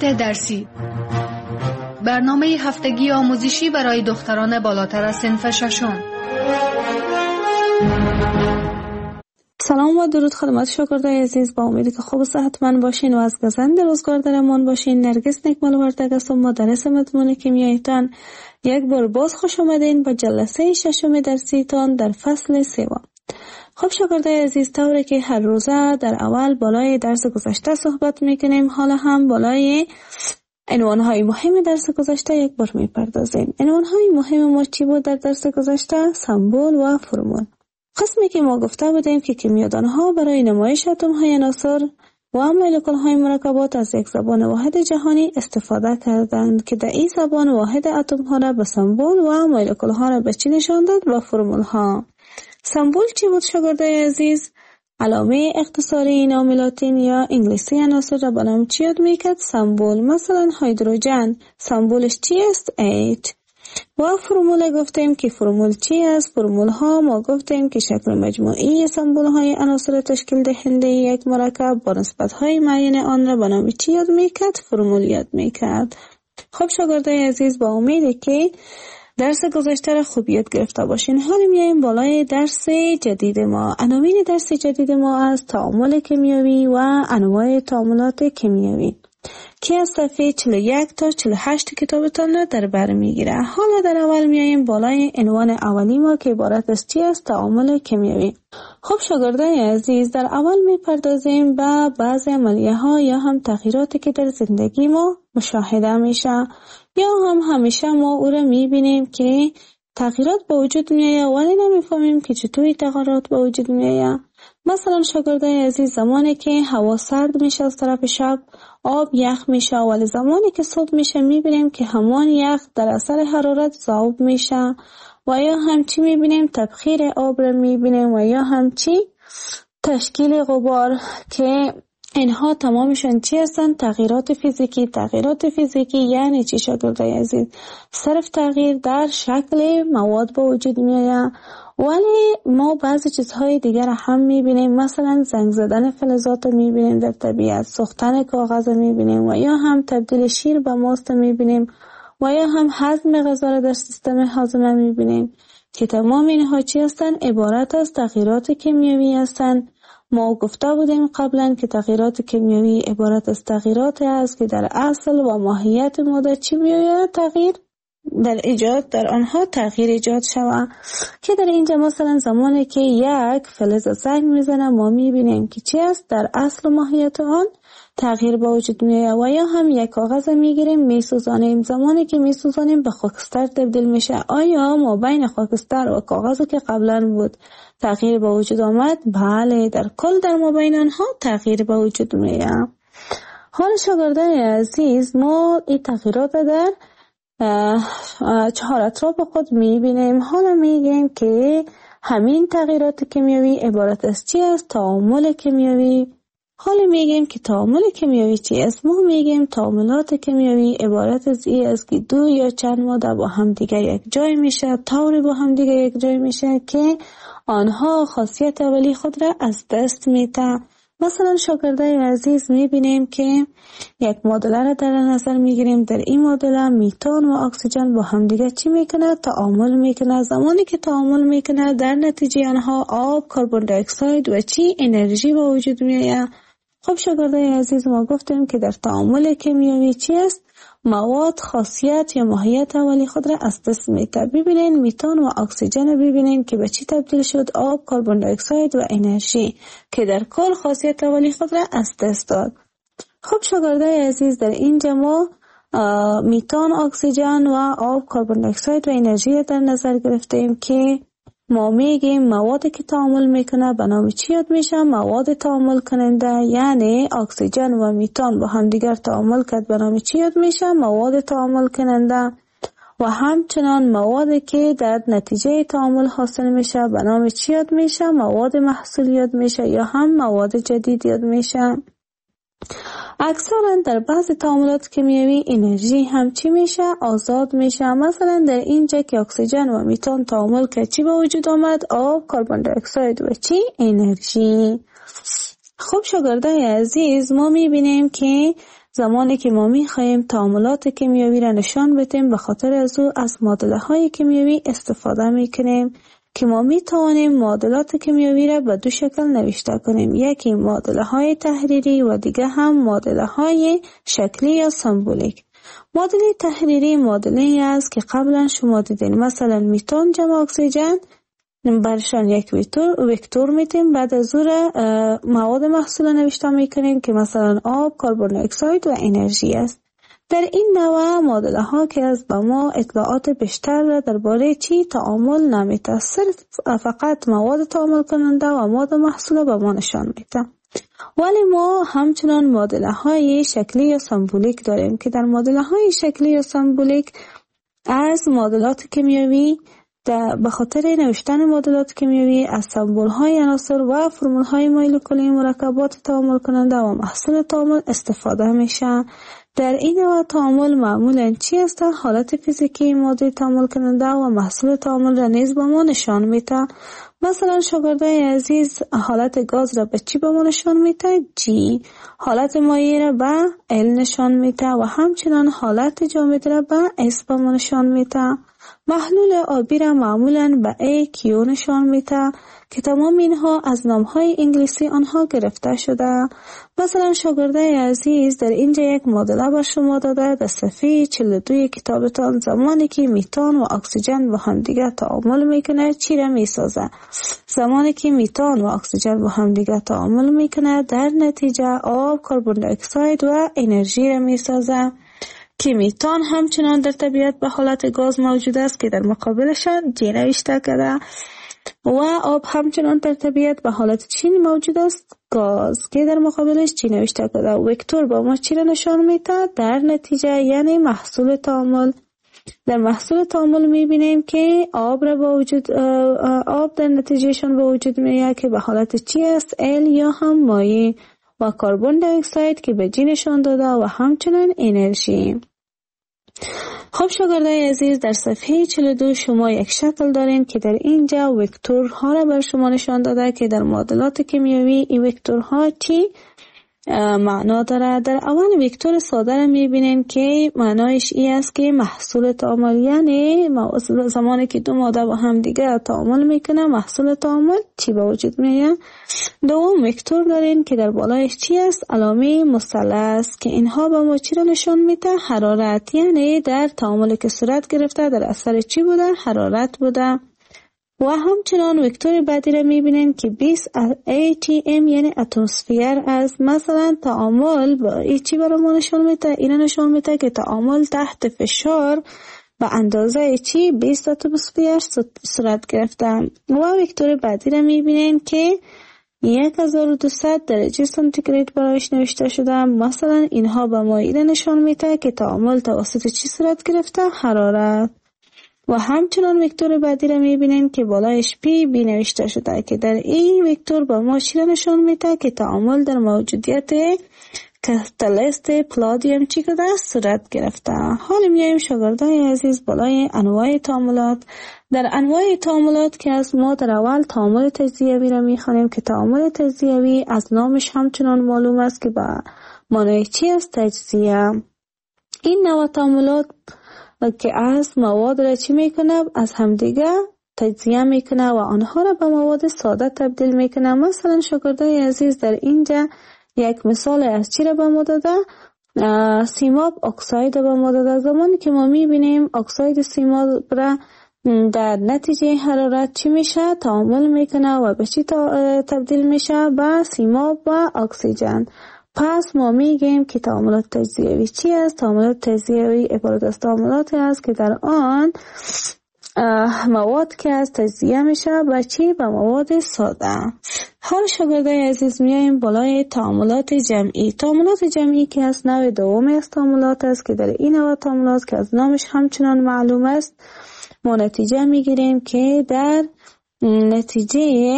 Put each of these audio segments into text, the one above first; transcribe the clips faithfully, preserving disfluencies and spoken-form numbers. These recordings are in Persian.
تغییرات درسی، برنامه هفتگی آموزشی برای دختران بالاتر از صنف ششم. سلام و درود خدمت شاگردای عزیز، با امیدی که خوب و صحتمند باشین و از گزند روزگار در امان باشین. نرگس نکمال وردگ هستم، مدرس مضمون کیمیایتان. یک بار باز خوش آمدین به جلسه ششم درسیتان در فصل سوم. خب شاگردای عزیز، طوری که هر روزه در اول بالای درس گذشته صحبت میکنیم، حالا هم بالای عنوانهای مهم درس گذشته یک بار میپردازیم. عنوانهای مهم ما چی بود در درس گذشته؟ سمبول و فرمول. قسمی که ما گفته بودیم که کیمیادانها برای نمایش اتم‌های عناصر و مولکول‌های مرکبات از یک زبان واحد جهانی استفاده کردند که در این زبان واحد اتم‌ها را به سمبول و مولکول‌ها را به چی نشان داد؟ به فرمول‌ها. سمبول چی بود شاگردای عزیز؟ علامه اختصاری نام لاتین یا انگلیسی عناصر را به نام چی یاد میکرد؟ سمبول. مثلا هیدروژن سمبولش چی است؟ هشت. و فرمول گفتیم که فرمول چی است؟ فرمول ها ما گفتیم که شکل مجموعی سمبول های عناصر تشکیل دهنده یک مرکب با نسبت های معین آن را به نام چی یاد میکرد؟ فرمول یاد میکرد. خب شاگردای عزیز، با امیده که درس گذشته را خوب یاد گرفته باشین. حالا میایم بالای درس جدید ما. عناوین درس جدید ما از تعامل کیمیایی و انواع تعاملات کیمیایی که از صفحه چهل و یک تا چهل و هشت کتابتان را در بر میگیره. حالا در اول میایم بالای عنوان اولی ما که عبارت از چی است؟ تعامل کیمیایی. خب شاگردان عزیز، در اول میپردازیم به بعضی عملیه ها یا هم تغییراتی که در زندگی ما مشاهده میشه یا هم همیشه ما او را میبینیم که تغییرات به وجود میآید ولی نمیفهمیم که چطور تغییرات به وجود میآید. مثلا شاگردای عزیز، زمانی که هوا سرد میشه از طرف شب آب یخ میشه، ولی زمانی که صبح میشه میبینیم که همان یخ در اثر حرارت ذوب میشه. و یا همچی میبینیم تبخیر آب را میبینیم و یا همچی تشکیل غبار که اینها تمامشون چی هستن؟ تغییرات فیزیکی. تغییرات فیزیکی یعنی چی شاگردای عزیز؟ صرف تغییر در شکل مواد به وجود میآید، ولی ما بعضی چیزهای دیگر هم میبینیم. مثلا زنگ زدن فلزات میبینیم در طبیعت، سوختن کاغذ میبینیم و یا هم تبدیل شیر به ماست میبینیم و یا هم هضم غذا را در سیستم هاضمه میبینیم که تمام اینها چی هستن؟ عبارت از تغییرات کیمیایی هستند. ما گفته بودیم قبلا که تغییرات کیمیایی عبارت از تغییراتی است که در اصل و ماهیت ماده چی بیاید؟ تغییر در ایجاد در آنها تغییر ایجاد شود. که در اینجا مثلا زمانی که یک فلز زنگ میزنه ما میبینیم که چی است؟ در اصل و ماهیت آن تغییر به وجود میآید. و یا هم یک کاغذ میگیریم میسوزانیم، زمانی که میسوزانیم به خاکستر تبدیل میشه. آیا ما بین خاکستر و کاغذی که قبلا بود تغییر به وجود آمد؟ بله، در کل در ما بین آنها تغییر به وجود میآید. حالا شاگردان عزیز، ما این تغییرات در چهار اطراف خود میبینیم. حالا میگیم که همین تغییرات کیمیایی عبارت از چی است؟ تعامل کیمیایی. حالا میگیم که تعامل کیمیایی چی است؟ ما میگیم تعاملات کیمیایی عبارت از این است که دو یا چند ماده با هم دیگه یک جای میشه، طوری با هم دیگه یک جای میشه که آنها خاصیت اولی خود را از دست میده. مثلا شاگردای عزیز میبینیم که یک معادله را در نظر میگیریم. در این معادله میتان و اکسیژن با هم دیگه چی میکنه؟ تعامل میکنه. زمانی که تعامل میکنه در نتیجه آنها آب، کربن دی اکساید و چی؟ انرژی به وجود میآید. خب شاگردای عزیز، ما گفتیم که در تعامل کیمیایی چی است؟ مواد خاصیت یا ماهیت اولی خود را از دست میده. ببینین میتان و اکسیژن ببینین که به چی تبدیل شد؟ آب، کربن دی اکساید و انرژی که در کل خاصیت اولی خود را از دست داد. خب شاگردای عزیز، در اینجا ما میتان، اکسیژن و آب، کربن دی اکساید و انرژی در نظر گرفتیم که ما میگیم موادی که تعامل میکنه به نام چی یاد میشه؟ مواد تعامل کننده. یعنی اکسیژن و میتان با هم دیگر تعامل کرد به نام چی یاد میشه؟ مواد تعامل کننده. و همچنان موادی که در نتیجه تعامل حاصل میشه به نام چی یاد میشه؟ مواد محصول یاد میشه یا هم مواد جدید یاد میشه. اکثرا در بعض تعاملات کیمیایی انرژی هم چی میشه؟ آزاد میشه. مثلا در اینجا که اکسیژن و میتان تعامل که چی به وجود آمد؟ آب، کربن دی اکساید و چی؟ انرژی. خب شاگردای عزیز، ما میبینیم که زمانی که ما می‌خواهیم تعاملات کیمیایی را نشان بدیم، به خاطر از او از معادله‌های کیمیایی استفاده می‌کنیم که ما می‌توانیم معادلات کیمیایی را به دو شکل نوشته کنیم، یکی معادله‌های تحریری و دیگه هم معادله‌های شکلی یا سمبولیک. معادله تحریری معادله‌ای است که قبلا شما دیدین، مثلا میتون جمع اکسیژن برشان یک وکتور وکتور میتیم، بعد از او مواد محصول نوشته میکنیم که مثلا آب، کربن دی اکساید و انرژی است. در این نوع معادله ها که از به ما اطلاعات بیشتر را درباره چی تعامل نمیده، صرف فقط مواد تعامل کننده و مواد محصول به ما نشان میده. ولی ما همچنان معادله های شکلی یا سمبولیک داریم که در معادله های شکلی یا سمبولیک از معادلات کیمیایی به خاطر نوشتن معادلات کیمیایی از سمبول های عناصر و فرمول های مولکولی مرکبات تعامل کننده و محصول تعامل استفاده میشه. در این نوع تعامل معمولا چی است؟ حالت فیزیکی ماده تعامل کننده و محصول تعامل را نیز به ما نشان میده. مثلا شاگردای عزیز حالت گاز را به چی به ما نشان میده؟ جی. حالت مایع را به ال نشان میده و همچنان حالت جامد را به اس به ما نشان میده. محلول آبی را معمولاً به ای کیو نشان میده که تمام اینها از نامهای انگلیسی آنها گرفته شده. مثلا شاگردای عزیز در اینجا یک معادله بر شما داده در صفحه چهل و دو کتابتان، زمانی که میتان و اکسیژن با هم دیگه تعامل میکنه چی را میسازه؟ زمانی که میتان و اکسیژن با هم دیگه تعامل میکنه در نتیجه آب، کربن دی اکساید و انرژی را میسازه که میتان همچنان در طبیعت به حالت گاز موجود است که در مقابلشان جی نوشته کرده و آب همچنان در طبیعت به حالت چی موجود است؟ گاز که در مقابلش چی نوشته کرده. وکتور با ما چی را نشان میده؟ در نتیجه یعنی محصول تعامل. در محصول تعامل میبینیم که آب را با وجود آب در نتیجهشون به وجود میاد که به حالت چی است؟ ال یا هم مایع، و کربن دی اکساید که به جی نشان داده و همچنان انرژی. خب شاگردای عزیز در صفحه چهل و دو شما یک شکل دارین که در اینجا وکتورها را بر شما نشان داده که در معادلات کیمیایی این وکتورها چی معنا داره. در اول وکتور ساده را میبینین که معنایش ای است که محصول تعامل، یعنی زمانی که دو ماده با هم دیگه تعامل میکنه محصول تعامل چی به وجود میاد. دوم وکتور دارین که در بالایش چی است؟ علامه مثلث که اینها به ما چی را نشان میده؟ حرارت، یعنی در تعاملی که صورت گرفته در اثر چی بوده؟ حرارت بوده. و همچنان وکتور بعدی را میبینین که بیست ای تی ام یعنی اتمسفیر است. مثلا تعامل با ای چی برای ما نشان میده؟ این نشان میده که تعامل تحت فشار به اندازه چی؟ بیست اتمسفیر صورت گرفته. و وکتور بعدی را میبینین که هزار و دویست درجه سانتیگراد برایش نوشته شده. مثلا اینها به ما این نشان میده که تعامل توسط چی صورت گرفته؟ حرارت. و همچنان وکتور بعدی را میبینیم که بالایش پی بی نوشته شده که در این وکتور به ما چی را نشان میده که تعامل در موجودیت کاتالیست پلادیم چی کده صورت گرفته. حالا میایم شاگردای عزیز بالای انواع تعاملات. در انواع تعاملات که از ما در اول تعامل تجزیوی را میخوانیم که تعامل تجزیوی از نامش همچنان معلوم است که به معنای چی است؟ تجزیه. این نوع تعاملات که از مواد را چی میکنه؟ از همدیگه تجزیه میکنه و آنها را به مواد ساده تبدیل میکنه. مثلا شاگردای عزیز در اینجا یک مثال از چی را به ما داده؟ سیماب اکساید به ما داده. زمانی که ما میبینیم اکساید سیماب را در نتیجه حرارت چی میشه؟ تعامل میکنه و به چی تبدیل میشه؟ به سیماب و اکسیژن. پس ما میگیم که تعاملات تجزیوی چی است؟ تعاملات تجزیوی عبارت از تعاملاتی است که در آن مواد که از تجزیه میشه به چی؟ به مواد ساده. حال شاگردای عزیز میایم بالای تعاملات جمعی. تعاملات جمعی که از نوع دومی از تعاملات است که در این نوع تعاملات که از نامش همچنان معلوم است ما نتیجه میگیریم که در نتیجه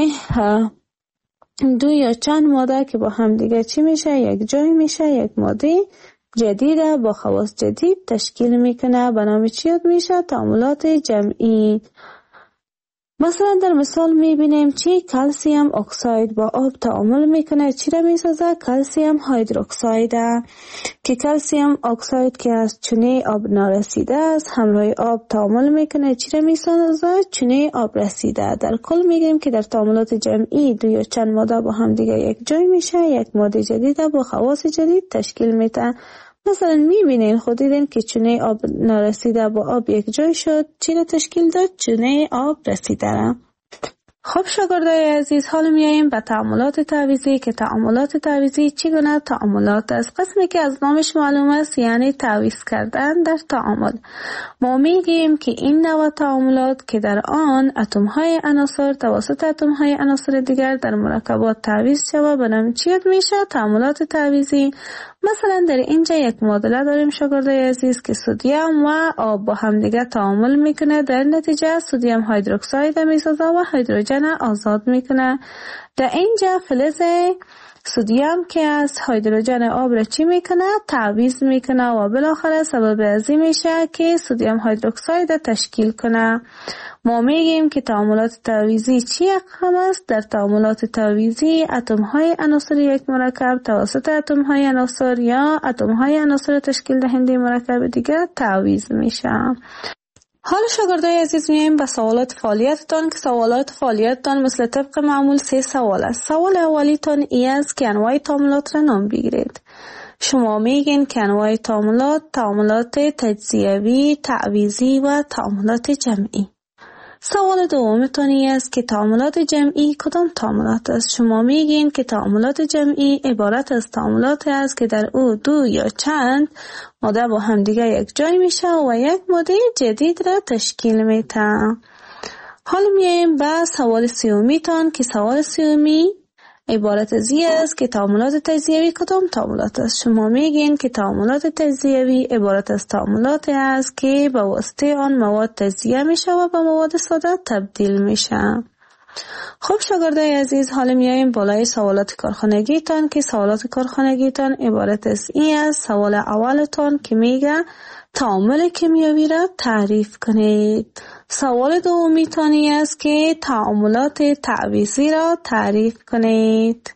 دو یا چند ماده که با هم دیگه چی میشه؟ یک جای میشه، یک ماده جدیده با خواص جدید تشکیل میکنه. به نام چی یاد میشه؟ تعاملات جمعی. مثلا در مثال میبینیم چی کلسیم اکساید با آب تعامل میکنه، چی را میسازه؟ کلسیم هیدروکساید که کلسیم اکساید که از چونه آب نارسیده است همراه آب تعامل میکنه، چی را میسازه؟ چونه آب رسیده. در کل میگیم که در تعاملات جمعی دو یا چند ماده با هم دیگه یک جای میشه، یک ماده جدید با خواص جدید تشکیل میده. مثلا میبینین خود دیدین که چونه آب نارسیده با آب یک جای شد، چی را تشکیل داد؟ چونه آب رسیده را. خب شاگردای عزیز، حالا میاییم به تعاملات تعویضی که تعاملات تعویضی چگونه تعاملات است. قسمی که از نامش معلوم است یعنی تعویض کردن در تعامل. ما میگیم که این نوع تعاملات که در آن اتم های عناصر توسط اتم های عناصر دیگر در مرکبات تعویض شود به نام چی میشه؟ تعاملات تعویضی. مثلا در اینجا یک معادله داریم شاگردای عزیز که سدیم و آب با هم دیگه تعامل میکنه، در نتیجه سدیم هیدروکساید میسازه و هیدروژن آزاد میکنه. در اینجا فلز سدیم که از هیدروژن آب را چی میکنه؟ تعویض میکنه و بالاخره سبب ازی میشه که سدیم هیدروکساید تشکیل کنه. ما میگیم که تعاملات تعویضی چی اقسام است؟ در تعاملات تعویضی اتم های عناصر یک مرکب توسط اتم های عناصر یا اتم های عناصر تشکیل دهنده مرکب دیگر تعویض میشه. حالا شاگردای عزیز میایم به سوالات فعالیتتان که سوالات فعالیتتان مثل طبق معمول سه سوال است. سوال اولیتان ای است که انواع تعاملات را نام بگیرید. شما میگین که انواع تعاملات تعاملات تجزیوی، تعویضی و تعاملات جمعی. سوال دومتان است که تعاملات جمعی کدام تعاملات است؟ شما میگین که تعاملات جمعی عبارت از تعاملات است که در او دو یا چند ماده با هم دیگه یک جای میشه و یک ماده جدید را تشکیل میده. حالا میایم به سوال سیومیتان که سوال سیومی عبارت از این است که تعاملات تجزیوی کدام تعاملات است؟ شما میگین که تعاملات تجزیوی عبارت از تعاملات است که به واسطه آن مواد تجزیه میشه و به مواد ساده تبدیل میشه. خب شاگردای عزیز، حالا میایم بالای سوالات کارخانگیتان که سوالات کارخانگیتان عبارت از این است. سوال اولتان که میگه تعامل کیمیایی را تعریف کنید. سوال دومیتان است که تعاملات تعویضی را تعریف کنید.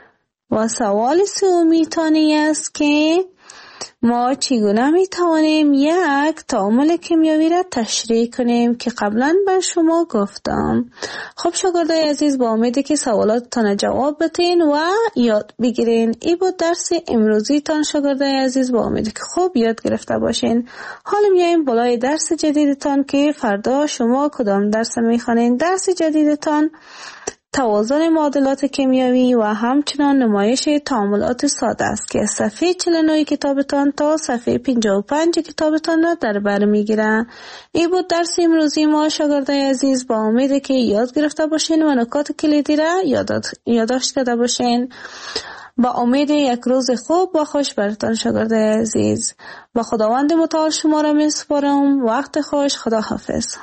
و سوال سومیتان است که ما چگونه می توانیم یک تعامل کیمیایی را تشریح کنیم که قبلا بر شما گفتم. خب شاگردای عزیز، با امیدی که سوالاتتان جواب بدین و یاد بگیرین. ای بود درس امروزی تان شاگردای عزیز، با امیدی که خوب یاد گرفته باشین. حالا میایم بالای درس جدیدتان که فردا شما کدام درس میخوانین. درس جدیدتان توازن معادلات کیمیایی و همچنان نمایش تعاملات ساده است که صفحه چهل و نه کتابتان تا صفحه پنجاه و پنج کتابتان را در بر میگیره. این بود درس امروزی ما شاگردای عزیز، با امید که یاد گرفته باشین و نکات کلیدی را یادداشت کرده باشین. با امید یک روز خوب و خوش براتان شاگردای عزیز. با خداوند متعال شما را میسپارم. وقت خوش. خدا حافظ.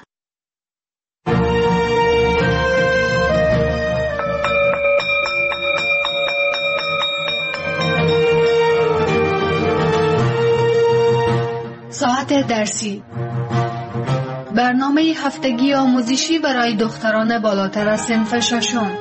ساعت درسی، برنامه هفتگی آموزشی برای دختران بالاتر از صنف ششم.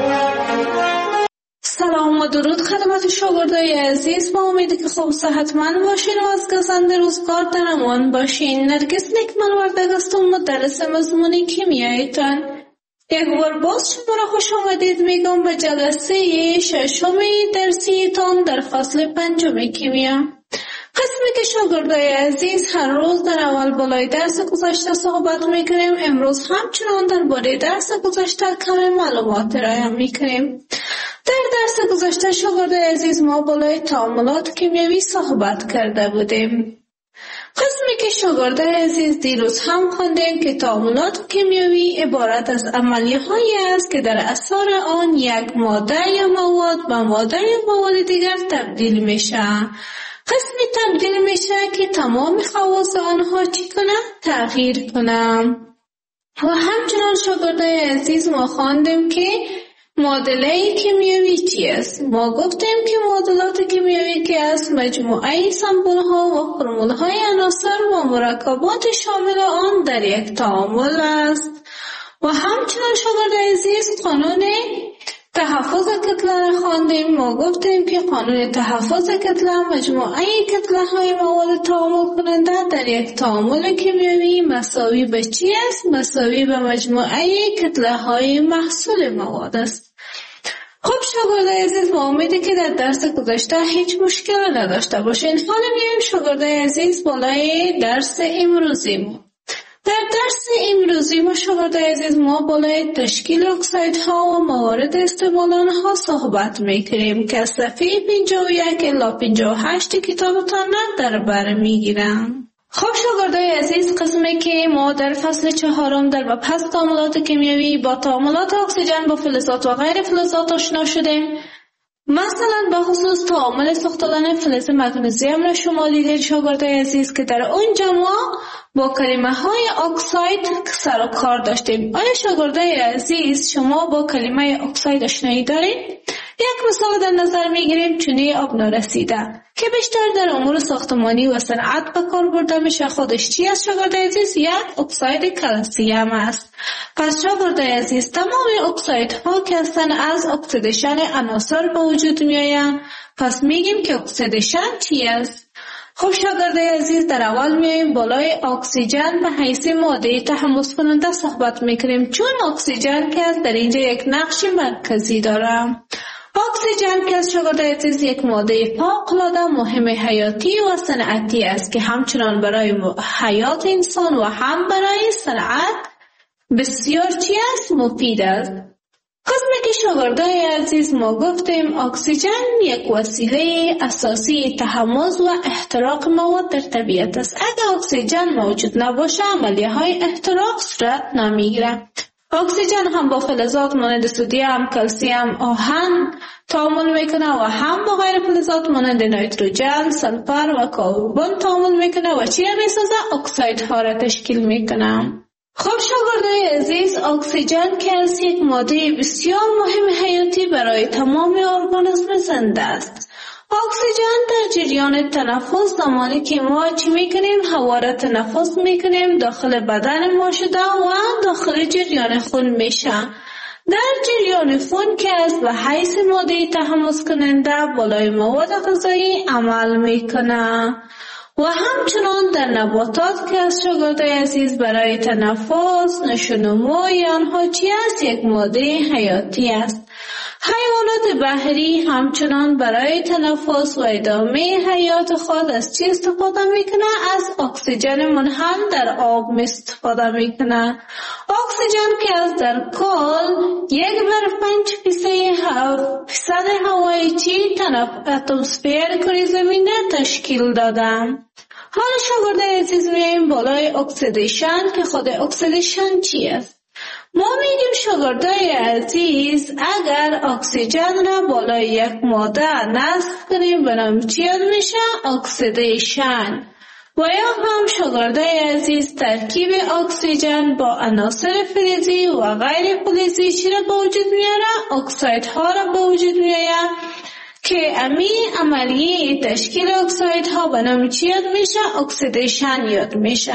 سلام و درود خدمت شاگردای عزیز، با امیدی که خوب صحتمند باشین و از گزند روزگار در امان باشین. نرگس نکمل وردگ هستم، مدرس مضمون کیمیایتان. یک بار باز شما را خوش آمدید میگم به جلسه ششم درسیتان در فصل پنجم کیمیا. قسمی که شاگردای عزیز هر روز در اول بالای درس گذشته صحبت میکنیم، امروز همچنان در باره درس گذشته کمی معلومات رایم میکنیم. در درس گذشته شاگردای عزیز ما بالای تعاملات کیمیایی صحبت کرده بودیم. قسمی که شاگردای عزیز دیروز هم خوندیم که تعاملات کیمیایی عبارت از عملیه‌هایی است که در اثر آن یک ماده یا مواد به ماده یا مواد دیگر تبدیل میشه. قسمی تبدیل میشه که تمام خواص آنها چی کنه؟ تغییر کنه. و همچنان شاگردای عزیز ما خواندیم که معادله کیمیایی چی است؟ ما گفتیم که معادلات کیمیایی که است مجموعه سمبل ها و فرمول های عناصر و مرکبات شامل آن در یک تعامل است. و همچنان عزیز قانون تحفظ کتله خواندیم. ما گفتیم که قانون تحفظ کتله مجموعه کتله های مواد تعامل کننده در یک تعامل کیمیایی مساوی به چی است؟ مساوی به مجموعه کتله های محصول مواد است. خب شاگردای عزیز، با امیدی که در درس گذشته هیچ مشکل نداشته باشین. حالا میایم شاگردای عزیز بالای درس امروزی ما. در درس امروزی ما شاگردای عزیز ما بالای تشکیل اکسایدها و موارد استعمال آنها صحبت میکنیم که از صفحه پنجاه و یک الی پنجاه و هشت کتابتان در بر میگیرم. خب شاگردای عزیز، قسمی که ما در فصل چهارم در مبحث تعاملات کیمیایی با تعاملات اکسیژن با فلزات و غیر فلزات آشنا شدیم. مثلا به خصوص تعامل ساختن فلز مگنیزیم را شما دیدید شاگردای عزیز که در اونجا ما با کلمه های اکساید سر و کار داشتیم. آیا شاگردای عزیز شما با کلمه اکساید آشنایی دارید؟ یک مثال در نظر میگیریم، چونه آب نارسیده که بیشتر در امور ساختمانی و صنعت به کار برده میشه. خودش چی است شاگردای عزیز؟ یک اکساید کلسیم است. پس شاگردای عزیز تمام اکسایدها که هستند از اکسیدیشن عناصر به وجود میآیند. پس میگیم که اکسیدیشن چی است؟ خب شاگردای عزیز، در اول میایم بالای اکسیژن به حیث ماده تحمض کننده صحبت میکنیم، چون اکسیژن که در اینجا یک نقش مرکزی داره. اکسیژن که از شاگردای عزیز یک ماده فوق‌العاده مهم حیاتی و صنعتی است که همچنان برای حیات انسان و هم برای صنعت بسیار چی است؟ مفید است. قسمی که شاگردای عزیز ما گفتیم اکسیژن یک وسیله اساسی تحمض و احتراق مواد در طبیعت است. اگر اکسیژن موجود نباشه عملیه های احتراق صورت نمیگیره. اکسیژن هم با فلزات مانند سدیم، کلسیم، آهن تعامل میکنه و هم با غیر فلزات مانند نیتروژن، سلفر و کربن تعامل میکنه و چی را میسازه؟ اکسایدها را تشکیل میکنه. خب شاگردای عزیز، اکسیژن که از یک ماده بسیار مهم حیاتی برای تمام ارگانیسم زنده است. اکسیژن در جریان تنفس، زمانی که ما چی میکنیم؟ هوا را تنفس میکنیم، داخل بدن ما شده و داخل جریان خون میشه. در جریان خون که از به حیث ماده تحمض کننده بالای مواد غذایی عمل میکنه و همچنان در نباتات که از شاگردای عزیز برای تنفس، نشونموی آنها چی است؟ یک ماده حیاتی است. حیوانات بحری همچنان برای تنفس و ادامه حیات خود از چی استفاده میکنه؟ از اکسیژن منحل در آب استفاده میکنه. اکسیژن که از در کل یک بر پنج فیصد هوای چی اتمسفر کره زمین تشکیل دادن. حالا شاگردای عزیز میایم بالای اکسیدیشن که خود اکسیدیشن چی است؟ ما میگیم شاگردای عزیز اگر اکسیژن را بالای یک ماده نصب کنیم به نام چی یاد میشه؟ اکسیدیشن. و یا هم شاگردای عزیز ترکیب اکسیژن با عناصر فلزی و غیر فلزی چی را به وجود میاره؟ اکسایدها را به وجود میاره که امی عملیه تشکیل اکسایدها به نام چی یاد میشه؟ اکسیدیشن یاد میشه.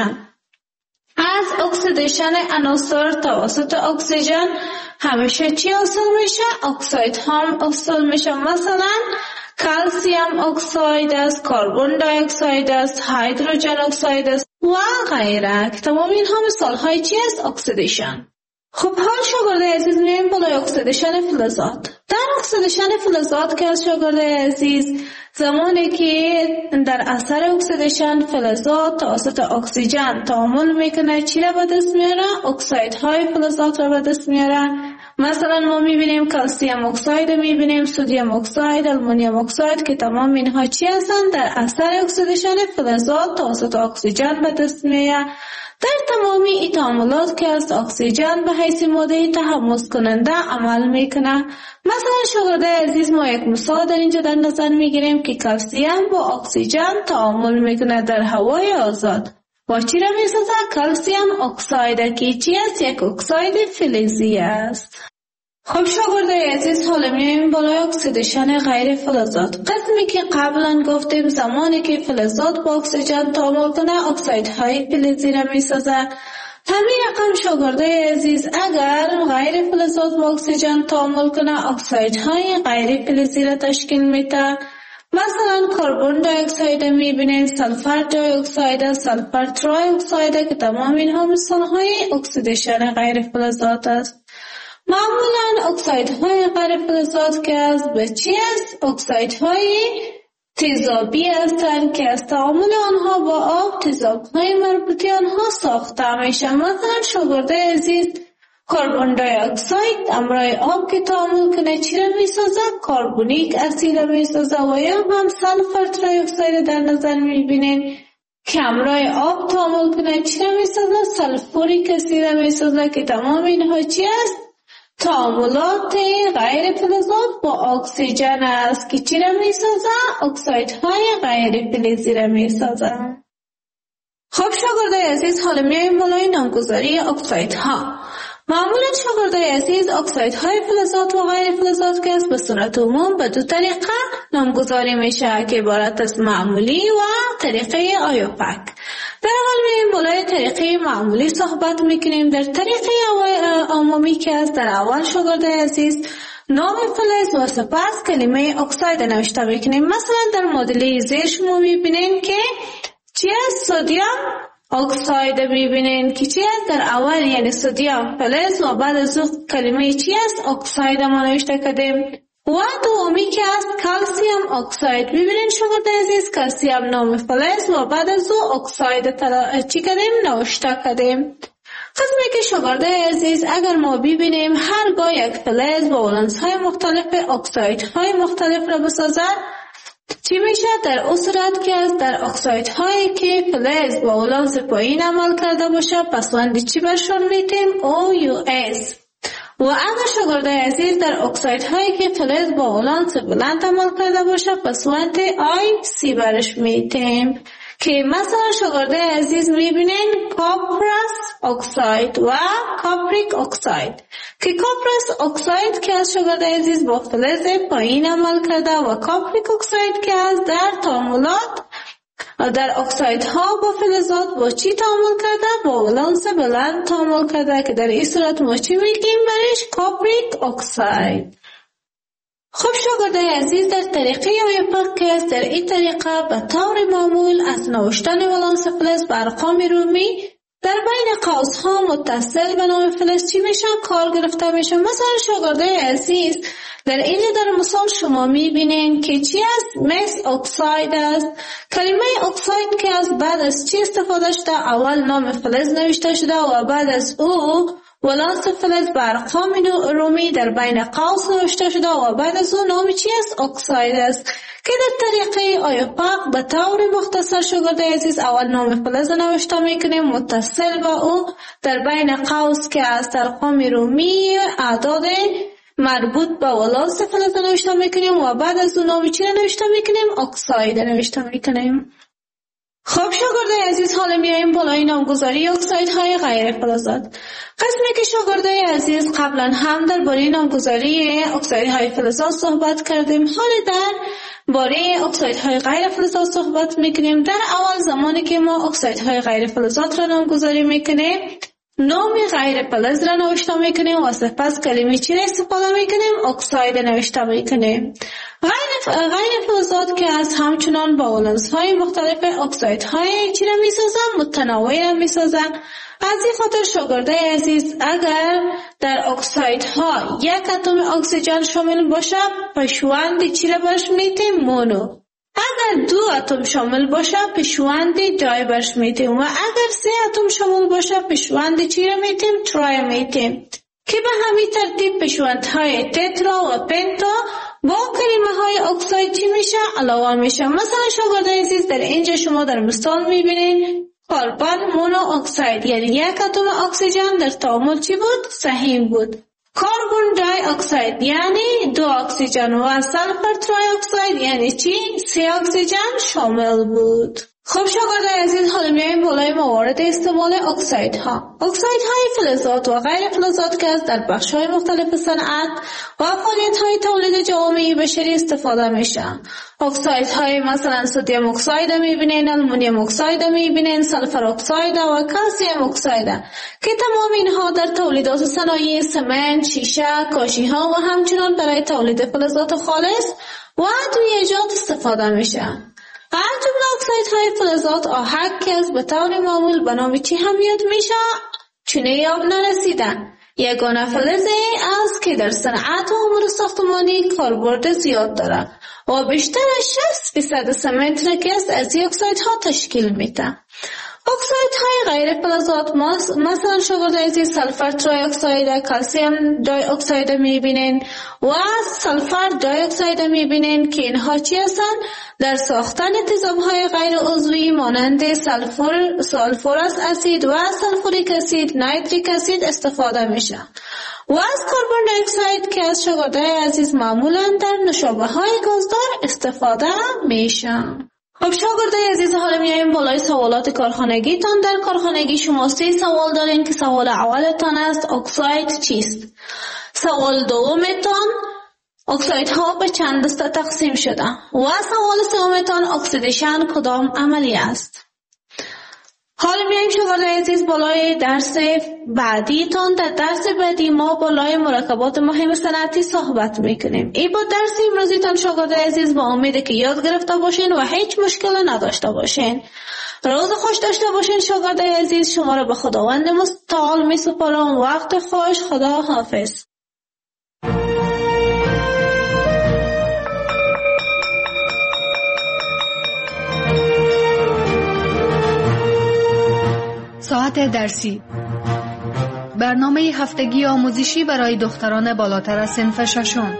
از اکسیدیشن عناصر توسط اکسیژن همیشه چی حاصل میشه؟ اکساید هم حاصل میشه. مثلا کلسیم اکساید است، کربن دی اکساید است، هیدروژن اکساید است و غیره. تمام اینها مثال های چی است؟ اکسیدیشن. خب حال شاگردای عزیز میایم بالای اکسیدیشن فلزات. در اکسیدیشن فلزات که از شاگردای عزیز زمانی که در اثر اکسیدیشن فلزات توسط اکسیژن تعامل میکنه چی را به دست میاره؟ اکسایدهای فلزات را به دست میاره. مثلا ما میبینیم کلسیم اکساید، میبینیم سدیم اکساید، آلومینیوم اکساید که تمام اینها چی هستند؟ در اثر اکسیدیشن فلزات توسط اکسیژن به دست میاره. در تمامی این تعاملات که از اکسیژن به حیث ماده تحمض کننده عمل میکنه. مثلا شاگردای عزیز ما یک مثال در اینجا در نظر میگیریم که کلسیم با اکسیژن تعامل میکنه در هوای آزاد و چی را میسازه؟ کلسیم اکساید که چی است؟ یک اکساید فلزی است. خب شاگردای عزیز حالا میایم بالای اکسیدیشن غیر فلزات. قسمی که قبلا گفتیم زمانی که فلزات با اکسیژن تعامل کنه اکسایدهای فلزی را میسازه. همین رقم شاگردای عزیز اگر غیر فلزات با اکسیژن تعامل کنه اکسایدهای غیر فلزی را تشکیل میده. مثلا کربن دی اکساید میبینین، سلفر دی اکساید، سلفر تری اکساید که تمام اینها مثالهای اکسیدیشن غیر فلزات است. معمولا اکسایدهای غیر فلزات که از به چی است؟ اکسایدهای تیزابی هستند که از تعامل آنها با آب تیزابهای مربوطی آنها ساخته میشه. مثلا شاگرده عزیز کربن دی اکساید همراه آب که تعامل کنه چی را میسازه؟ کربونیک اسید را میسازه. و یا هم سلفر تری اکساید در نظر میبینین که همراه آب تعامل کنه چی را میسازه؟ سلفوریک اسید را میسازه که تمام اینها چی است؟ تعاملات غیر فلزات با اکسیژن است که چی را میسازه؟ اکسایدهای غیر فلزی را میسازه. خب شاگردای عزیز حالا میایم بالای نامگذاری اکسایدها. معمولا شاگردای عزیز اکسایدهای فلزات و غیر فلزات که است به صورت عموم به دو طریقه نامگذاری میشه که عبارت از معمولی و طریقه آیوپک. در اول میایم بالای طریقه معمولی صحبت میکنیم. در طریقه عمومی که است در اول شاگردای عزیز نام فلز و سپس کلمه اکساید نوشته میکنیم. مثلا در مدل زیر شما میبینین که چی است؟ سدیم اکساید میبینین که چی است؟ در اول یعنی سدیم فلز و بعد از اون کلمه چی است؟ اکساید ما نوشته کردیم. و دومی که است کلسیم اکساید. ببینین شاگرد عزیز کلسیم نام فلز و بعد از او اکساید چی کردیم؟ نوشته کردیم. قسمی که شاگرد عزیز اگر ما ببینیم هرگاه یک فلز با ولانس های مختلف اکسایدهای مختلف را بسازد چی میشه؟ در اون صورت که است در اکسایدهایی که فلز با ولانس پایین عمل کرده باشه پسوند چی برشون میتیم؟ او یو اس. و اگر شاگرد عزیز در اکسایدهایی که فلز با ولانس بلند عمل کرده باشه پسوند آی سی برش میتیم که مثلا شاگرد عزیز میبینین کپرس اکساید و کپریک اکساید که کپرس اکساید که از شاگرد عزیز با فلز پایین عمل کرده و کپریک اکساید که از در تعاملات در اکسایدها با فلزات با چی تعامل کرده؟ با ولانس بلند تعامل کرده که در این صورت ما چی میگیم برش؟ کپریک اکساید. خب شاگردای عزیز در طریقه آیوپک که است در این طریقه به طور معمول از نوشتن ولانس فلز به ارقام رومی در بین قوس‌ها متصل به نام فلز چی میشه؟ کار گرفته میشه. مثلا شاگردای عزیز در اینجا در مثال شما میبینین که چی است؟ مس اکساید است. کلمه اکساید که از بعد از چی استفاده شده؟ اول نام فلز نوشته شده و بعد از او ولانس فلز به ارقام رومی در بین قوس نوشته شده و بعد از اون نام چی است؟ اکساید است که در طریقه آیوپک به طور مختصر شاگرد عزیز اول نام فلز نوشته میکنیم متصل با او در بین قوس که از ارقام رومی اعداد مربوط به ولانس فلز نوشته میکنیم و بعد از اون نام چی نوشته میکنیم؟ اکساید نوشته میکنیم. خب شاگردای عزیز حالا میایم بالای نامگذاری اکسایدهای غیر فلزات. قسمی که شاگردای عزیز قبلا هم در باره نامگذاری اکسایدهای فلزات صحبت کردیم. حالا در باره اکسایدهای غیر فلزات صحبت میکنیم. در اول زمانی که ما اکسایدهای غیر فلزات را نامگذاری میکنیم نام غیر فلز را نوشته میکنیم و سپس کلمه چی را استفاده میکنیم؟ اکساید نوشته میکنیم. غیر غیر فلزات که از همچنان با ولانس های مختلف اکسایدهای چی را میسازن؟ متنوع را میسازن. از این خاطر شاگردای عزیز اگر در اکسایدها یک اتم اکسیژن شامل باشه پشوند چی را برش میتیم؟ مونو. اگر دو اتم شامل باشه پشوند دای برش میتیم و اگر سه اتم شامل باشه پشوند چی را میتیم؟ ترای میتیم که به همین ترتیب پشوندهای تترا و پنتا با کلمه های اکساید چی میشه؟ علاوه میشه. مثلا شاگردای عزیز در اینجا شما در مثال میبینین کربن مونو اکساید یعنی یک اتم اکسیژن در تعامل چی بود؟ سهیم بود. کربن دی اکساید یعنی دو اکسیژن و سلفر تری اکساید یعنی چی؟ سه اکسیژن شامل بود. خب شاگردان عزیز، حالا میایم بالای موارد استعمال اکسایدها. اکسایدهای فلزات و غیر فلزات که از در بخش‌های مختلف صنعت و فعالیت‌های تولید جوامع بشری استفاده میشن. اکسایدهای مثلا سدیم اکساید میبینین، آلومینیوم اکساید میبینین، سلفر اکساید و کلسیم اکساید که تمام اینها در تولیدات صنایع سمنت، شیشه، کاشی‌ها و همچنین برای تولید فلزات خالص و ادویه‌جات استفاده میشن. هر جمله اکسایدهای فلزات آهک که از به طور معمول به نام چی هم یاد میشه چونه آب نرسیدن. یگانه فلزی است که در صنعت و امور ساختمانی کاربرد زیاد داره و بیشتر از شصت درصد سمنت را که از این اکسایدها تشکیل میده. اکسایدهای غیر فلزات مثلا شاگرد عزیز سلفر تری اکساید، کلسیم دی اکساید میبینین و سلفر دی اکساید میبینین که اینها چی هستن؟ در ساختن تیزابهای غیر عضوی مانند سلفور، سلفورس اسید و سلفوریک اسید، نایتریک اسید استفاده میشه. و از کربن دی اکساید که از شاگرد عزیز معمولا در نوشابه های گازدار استفاده میشه. خب شاگردای عزیز، حالا میایم بالای سوالات کارخانگی تان. در کارخانگی شما سه سوال دارین که سوال اولتان است اکساید چیست؟ سوال دومتان اکسایدها به چند دسته تقسیم شده و سوال سومتان اکسیدیشن کدام عملی است؟ حالا میایم شاگردای عزیز بالای درس بعدی تان. در درس بعدی ما بالای مرکبات مهم صنعتی صحبت میکنیم. این با درس امروزی تان شاگردای عزیز با امیده که یاد گرفته باشین و هیچ مشکل نداشته باشین. روز خوش داشته باشین شاگردای عزیز. شما را به خداوند متعال میسپارم. وقت خوش. خدا حافظ. ساعت درسی، برنامه هفتگی آموزشی برای دختران بالاتر از صنف ششم.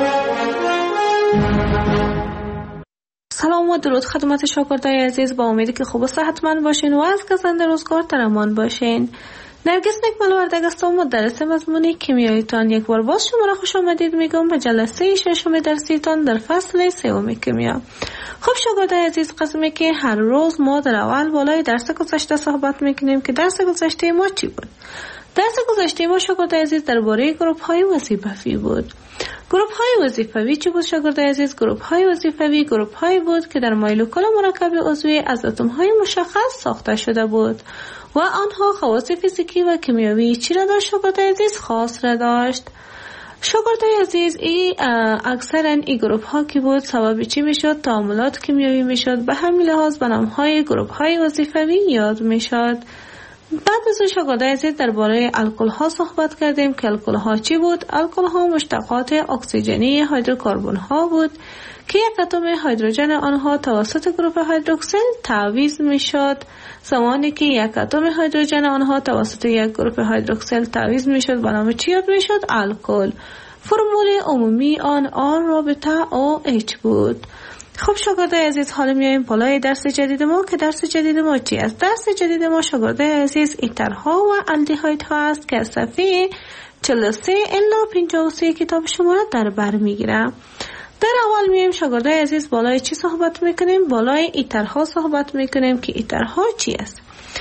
سلام و درود خدمت شاگردای عزیز. با امیدی که خوب و صحتمند باشین و از گزند روزگار در امان باشین. نرگس نکمل وردگ است و مدرس مضمون کیمیاییتان. یک بار باز شما را خوش آمدید میگم به جلسه ششم درسیتان در فصل سوم کیمیا. خب شاگردای عزیز، قسمی که هر روز ما در اول بالای درس گذشته صحبت میکنیم که درس گذشته ما چی بود؟ درس گذشته ما شاگردای عزیز درباره گروپ های وظیفوی بود. گروپ های وظیفوی چی بود شاگردای عزیز؟ گروپ های وظیفوی گروپ هایی بود که در مولکول مرکب عضوی از اتم های مشخص ساخته شده بود و آنها خواص فیزیکی و کیمیایی چی را داشت شاگردای عزیز؟ خاص را داشت. شاگردای عزیز، این اکثرا این گروپ ها که بود سبب چی میشد؟ تعاملات کیمیایی میشد. به همین لحاظ به نام های گروپ های وظیفوی یاد میشد. بعد از شاگردای عزیز درباره الکل ها صحبت کردیم که الکل ها چی بود؟ الکل ها مشتقات اکسیژنی هیدروکربن ها بود که یک اتم هیدروژن آنها توسط گروپ هیدروکسیل تعویض میشد. زمانی که یک اتم هیدروژن آنها توسط یک گروپ هیدروکسیل تعویض میشد به نام چی یاد میشد؟ الکل. فرمول عمومی آن آن رابطه او اچ بود. خب شاگردای عزیز، حالا میایم بالای درس جدید ما که درس جدید ما چی است؟ درس جدید ما شاگردای عزیز ایترها و الدیهایدها است که از صفحه چهل و سه الی پنجاه و سه کتاب شما را در بر میگیرم. در اول میایم شاگردای عزیز بالای چی صحبت میکنیم؟ بالای ایترها صحبت میکنیم که ایترها چی است؟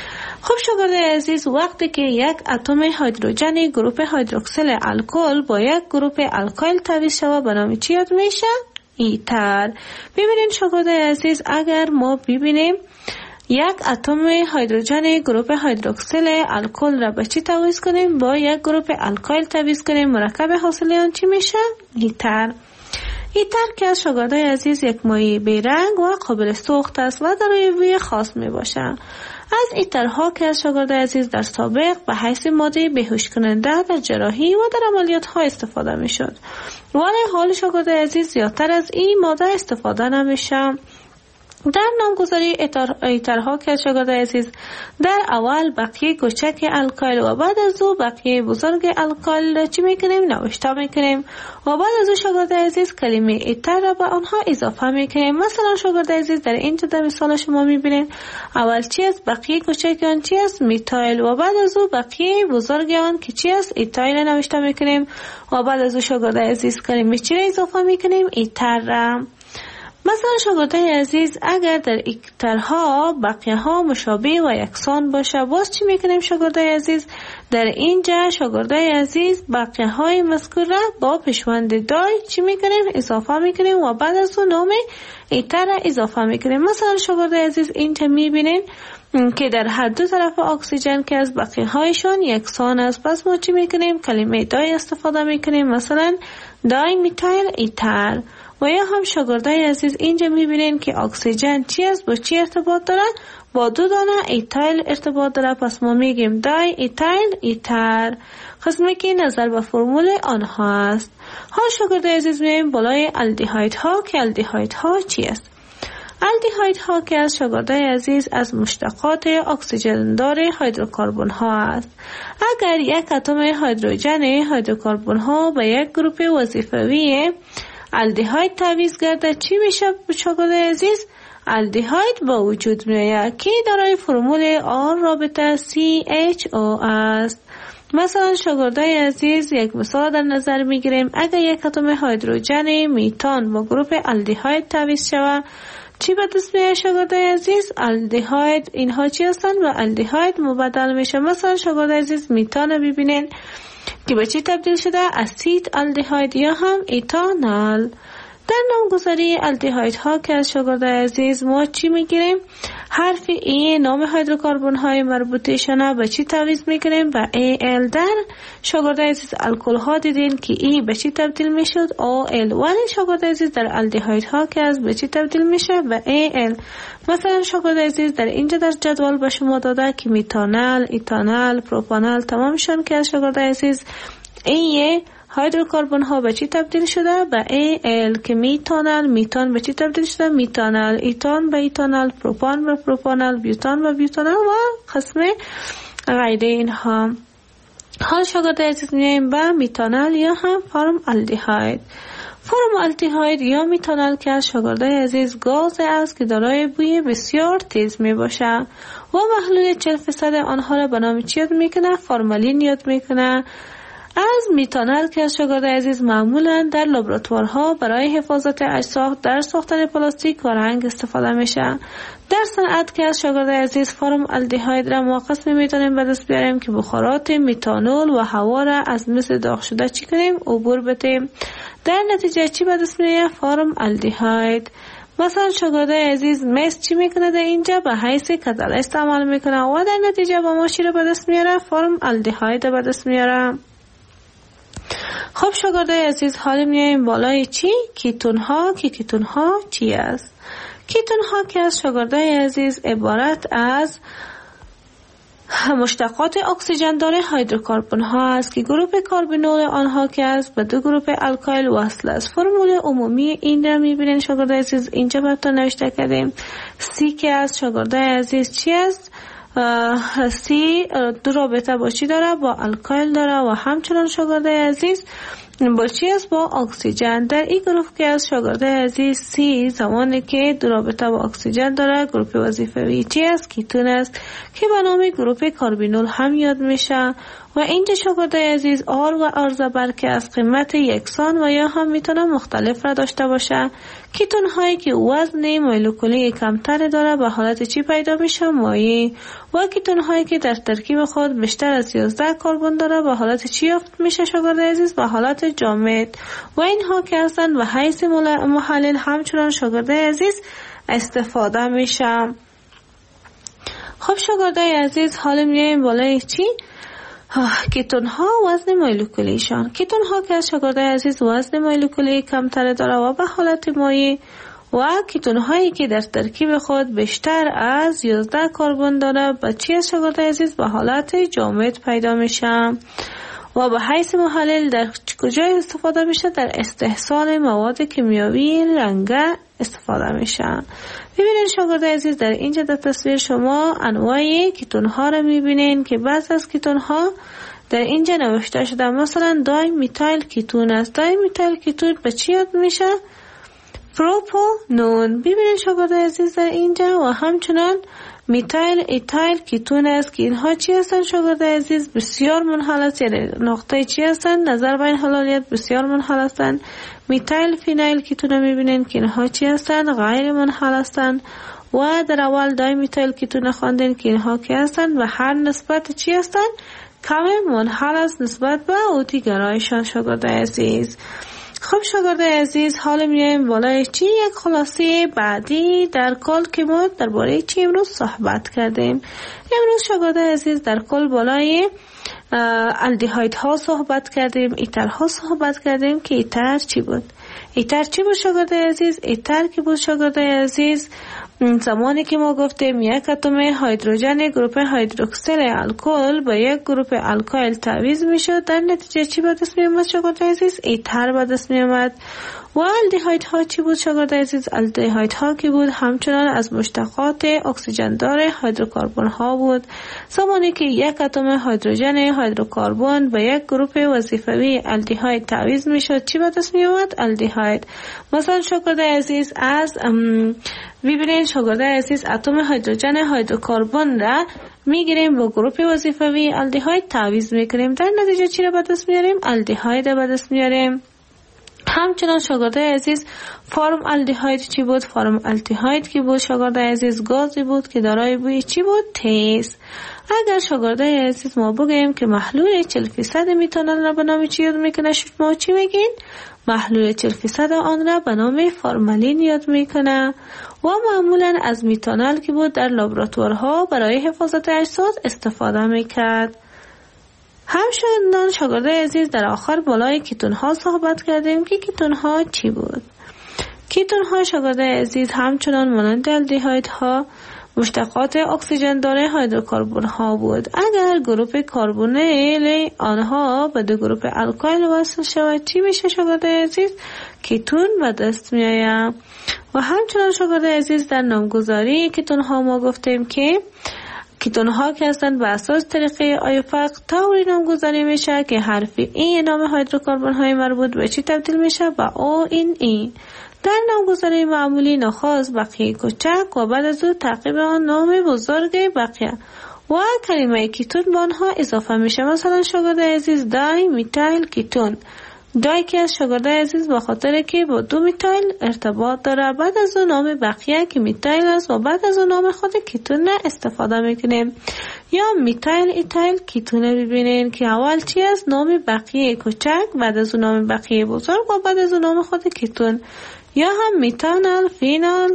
خب شاگردای عزیز، وقتی که یک اتم هیدروژن گروپ هیدروکسیل الکل با یک گروپ الکایل تعویض شود به نام چی یاد میشه؟ ایتر. ببینید شاگردای عزیز، اگر ما ببینیم یک اتم هیدروژن گروپ هیدروکسیل الکل را به چی تعویض کنیم؟ با یک گروپ الکایل تعویض کنیم، مرکب حاصل آن چی میشه؟ ایتر. ایتر که از شاگردای عزیز یک مایع بیرنگ و قابل سوخت است و دارای بوی خاص می باشه. از ایترها که از شاگردای عزیز در سابق به حیث ماده بیهوش کننده در جراحی و در عملیات ها استفاده می شد، ولی حال شاگردای عزیز زیادتر از این ماده استفاده نمیشه. در نامگذاری ایترها که شاگردای عزیز در اول بقیه کوچک الکایل و بعد از او بقیه بزرگ الکایل چی میکنیم؟ نوشته میکنیم و بعد از او شاگردای عزیز کلمه ایتر را به آنها اضافه میکنیم. مثلا شاگردای عزیز در اینجا در مثال شما میبینید اول چی است؟ بقیه کوچک آن چی است؟ میتایل و بعد از او بقیه بزرگ آن که چی است؟ ایتایل نوشته میکنیم و بعد از او شاگردای عزیز کلمه چی را اضافه میکنیم؟ ایتر را. مثلا شاگردای عزیز اگر در اکترها بقیه ها مشابه و یکسان باشه، باز چی میکنیم شاگردای عزیز؟ در اینجا شاگردای عزیز بقیه های مذکور را با پیشوند دای چی میکنیم؟ اضافه میکنیم و بعد از اون نام ایتر را اضافه میکنیم. مثلا شاگردای عزیز اینجا میبینین که در هر دو طرف اکسیژن که از بقیه هایشان یکسان است، پس ما چی میکنیم؟ کلمه دای استفاده میکنیم، مثلا دای میتایل ایتر. و یا هم شاگردای عزیز اینجا میبینین که اکسیژن چی است؟ با چی ارتباط داره؟ با دو دانه ایتایل ارتباط داره، پس ما میگیم دای ایتایل ایتر، قسمی که نظر به فرمول آنها است. حال شاگردای عزیز میایم بالای الدیهاید ها که الدیهاید ها چی است؟ الدیهاید ها که از شاگردای عزیز از مشتقات اکسیژن دار هیدروکربن ها است. اگر یک اتم هیدروژن هیدروکربن ها به یک گروپ وظیفوی الدیهاید تعویض گردد چی میشه شاگردای عزیز؟ الدیهاید با وجود میآید که دارای فرمول آر رابطه سی اچ او است. مثلا شاگردای عزیز یک مثال در نظر میگیریم. اگر یک اتم هیدروژن میتان با گروپ الدیهاید تعویض شود چی به دست میاد شاگردای عزیز؟ الدیهاید. اینها چی هستند؟ و الدیهاید مبدل میشه. مثلا شاگردای عزیز میتان رو ببینین که به چی تبدیل شده؟ اسید الدیهاید یا هم ایتانال. در نامگذاری الدیهاید ها که از شاگردای عزیز ما چی میگیریم؟ حرف ای نام هیدروکربن های مربوطه‌شان به چی تعویض میکنیم؟ به ای ال. در شاگردای عزیز الکل ها دیدین که ای به چی تبدیل میشد؟ او ال. ولی شاگردای عزیز در الدیهاید ها که از به چی تبدیل میشه؟ به ای ال. مثلا شاگردای عزیز در اینجا در جدول به شما داده که میتانال، ایتانال، پروپانال تمامشان که از شاگردای عزیز ای هیدروکربن ها به چی تبدیل شده؟ به ای ال. که میتانال، میتان به چی تبدیل شده؟ میتانال، ایتان به ایتانال، پروپان به پروپانال، بیوتان به بیوتانال و قسم غیره اینها. حال شاگردای عزیز میایم به میتانال یا هم فرم الدیهاید. فرم الدیهاید یا میتانال که از شاگردای عزیز گاز است که دارای بوی بسیار تیز می باشه و محلول چهل درصد آنها را به نام چی یاد میکنه؟ فورمالین یاد میکنه. از میتانال که از شاگردای عزیز معمولا در لابراتوارها برای حفاظت اجزا در ساختن پلاستیک و رنگ استفاده میشه. در صنعت که از شاگردای عزیز فرم الدیهاید را ما قسمی میتونیم به دست بیاریم که بخارات میتانول و هوا را از مثل داغ شده چی کنیم؟ عبور بدیم. در نتیجه چی به دست میاره؟ فرم الدیهاید. مثلا شاگردای عزیز مس چی میکنه؟ در اینجا به حیث کتله استعمال میکنه و در نتیجه با ما چی رو به دست میاره؟ فرم الدیهاید به دست میاره. خب شاگردای عزیز حالا میایم بالای چی؟ کیتون ها. که کیتون ها چی است؟ کیتون ها که از شاگردای عزیز عبارت از مشتقات اکسیژن دار هیدروکربن ها است که گروپ کاربنول آنها که است به دو گروپ الکایل وصل است. فرمول عمومی این را میبینین شاگردای عزیز اینجا براتون نوشته کردیم. سی که از شاگردای عزیز چی است؟ سی دو رابطه با چی داره؟ با الکایل داره و همچنان شاگردای عزیز با چی است؟ با اکسیژن. در این گروه که از شاگردای عزیز سی زمانی که دو رابطه با اکسیژن داره گروپ وظیفه‌ای چی است؟ کیتون است که به نام گروپ کاربینول هم یاد میشه. و اینجا شاگردای عزیز آر و آر زبر که از قیمت یکسان و یا هم میتونه مختلف را داشته باشه. کیتون هایی که وزن مولکولی کمتر داره به حالت چی پیدا میشه؟ مایع. و کیتون هایی که در ترکیب خود بیشتر از یازده کربن داره به حالت چی یافت میشه شاگردای عزیز؟ به حالت جامد. و اینها که هستن و حیث محلل همچنان شاگردای عزیز استفاده میشه. خب شاگردای عزیز حالا میایم بالای چی؟ کیتون ها وزن مولکولیشان. کیتون ها که از شاگردای عزیز وزن مولکولی کمتر داره و به حالت مایع و کیتون هایی که در ترکیب خود بیشتر از یازده کربن داره به چی از شاگردای عزیز؟ به حالت جامد پیدا میشه. و به حیث محلل در کجا استفاده میشه؟ در استحصال مواد کیمیاوی رنگه استفاده میشه. ببینید شاگردای عزیز در اینجا در تصویر شما انواع کیتون ها رو میبینین که بعض از کیتون ها در اینجا نوشته شده. مثلا دای میتایل کیتون است. دای میتایل کیتون به چی یاد میشه؟ پروپانون. ببینید شاگردای عزیز در اینجا و همچنان میتایل ایتایل کیتون است که اینها چی هستند شاگرد عزیز؟ بسیار منحل است، یعنی نقطه چی هستند؟ نظر به این حلالیت بسیار منحل هستند. میتایل فینایل کیتون میبینین که اینها چی هستند؟ غیر منحل هستند. و در اول دای میتایل کیتون خواندین که اینها کی هستند و هر نسبت چی هستند؟ کم منحل است نسبت به اوتی گرایشان شاگرد عزیز. خب شاگرد عزیز، حالا میایم بالای چی؟ یک خلاصه بعدی در کل که ما درباره چی امروز صحبت کردیم. امروز شاگرد عزیز در کل بالای الدیهاید ها صحبت کردیم، ایتر ها صحبت کردیم که ایتر چی بود؟ ایتر چی بود شاگرد عزیز؟ ایتر که بود شاگرد عزیز زمانی که ما گفتیم یک اتم هیدروژن گروپ هیدروکسیل الکل با یک گروپ الکایل تعویض میشد، در نتیجه چی به دست می اومد شاگرد عزیز؟ ایتر به دست می اومد. و الدیهاید ها چی بود شاگرد عزیز؟ الدیهاید ها که بود همچنان از مشتقات اکسیژن دار هیدروکربن ها بود. زمانی که یک اتم هیدروژن هیدروکربن با یک گروپ وظیفوی الدیهاید تعویض میشد چی به دست می اومد؟ الدیهاید. مثلا شاگرد عزیز از ببینید شاگرد عزیز اتم هیدروژن هیدروکربن را میگیریم با گروپ وظیفوی الدیهاید تعویض میکنیم، در نتیجه چی را به دست میاریم؟ الدیهاید را به دست میاریم. همچنان شاگرد عزیز فرم الدیهاید چی بود؟ فرم الدیهاید که بود شاگرد عزیز گازی بود که دارای بوی چی بود؟ تیز. اگر شاگرد عزیز ما بگیم که محلول چهل فیصد میتانل را به نام چی یاد میکنه، شما چی میگین؟ محلول چهل فیصد آن را به نام فرمالین یاد میکنه. و معمولا از میتانل که بود در لابراتوارها برای حفاظت اجساد استفاده میکرد. همچنان شاگرد عزیز در آخر بالای کیتون ها صحبت کردیم که کیتون ها چی بود؟ کیتون ها شاگرد عزیز همچنان مانند الدیهاید ها مشتقات اکسیژن دار هیدروکربن ها بود. اگر گروپ کربونیل آنها به دو گروپ الکایل وصل شود چی میشه شاگرد عزیز؟ کیتون به دست می آید. و همچنان شاگرد عزیز در نامگذاری کیتون ها ما گفتیم که کیتون ها که هستند به اساس طریقه آیوفاق طوری نامگذاری میشه که حرف ای نام هیدروکربن های مربوط به چی تبدیل میشه؟ به او این ای. در نامگذاری معمولی نخست بقیه کوچک و بعد از او تعقیب آن نام بزرگ بقیه و کلمه کیتون به آنها اضافه میشه. مثلا شاگرد عزیز دای میتایل کیتون، دای که از شاگرد عزیز با خاطر که با دو میتایل ارتباط داره، بعد از اون نام بقیه که میتایل است و بعد از اون نام خود کیتون استفاده میکنیم. یا میتایل ایتایل کیتون ببینین که اول چی است؟ نام بقیه کوچک، بعد از اون نام بقیه بزرگ و بعد از اون نام خود کیتون. یا هم میتانل فینال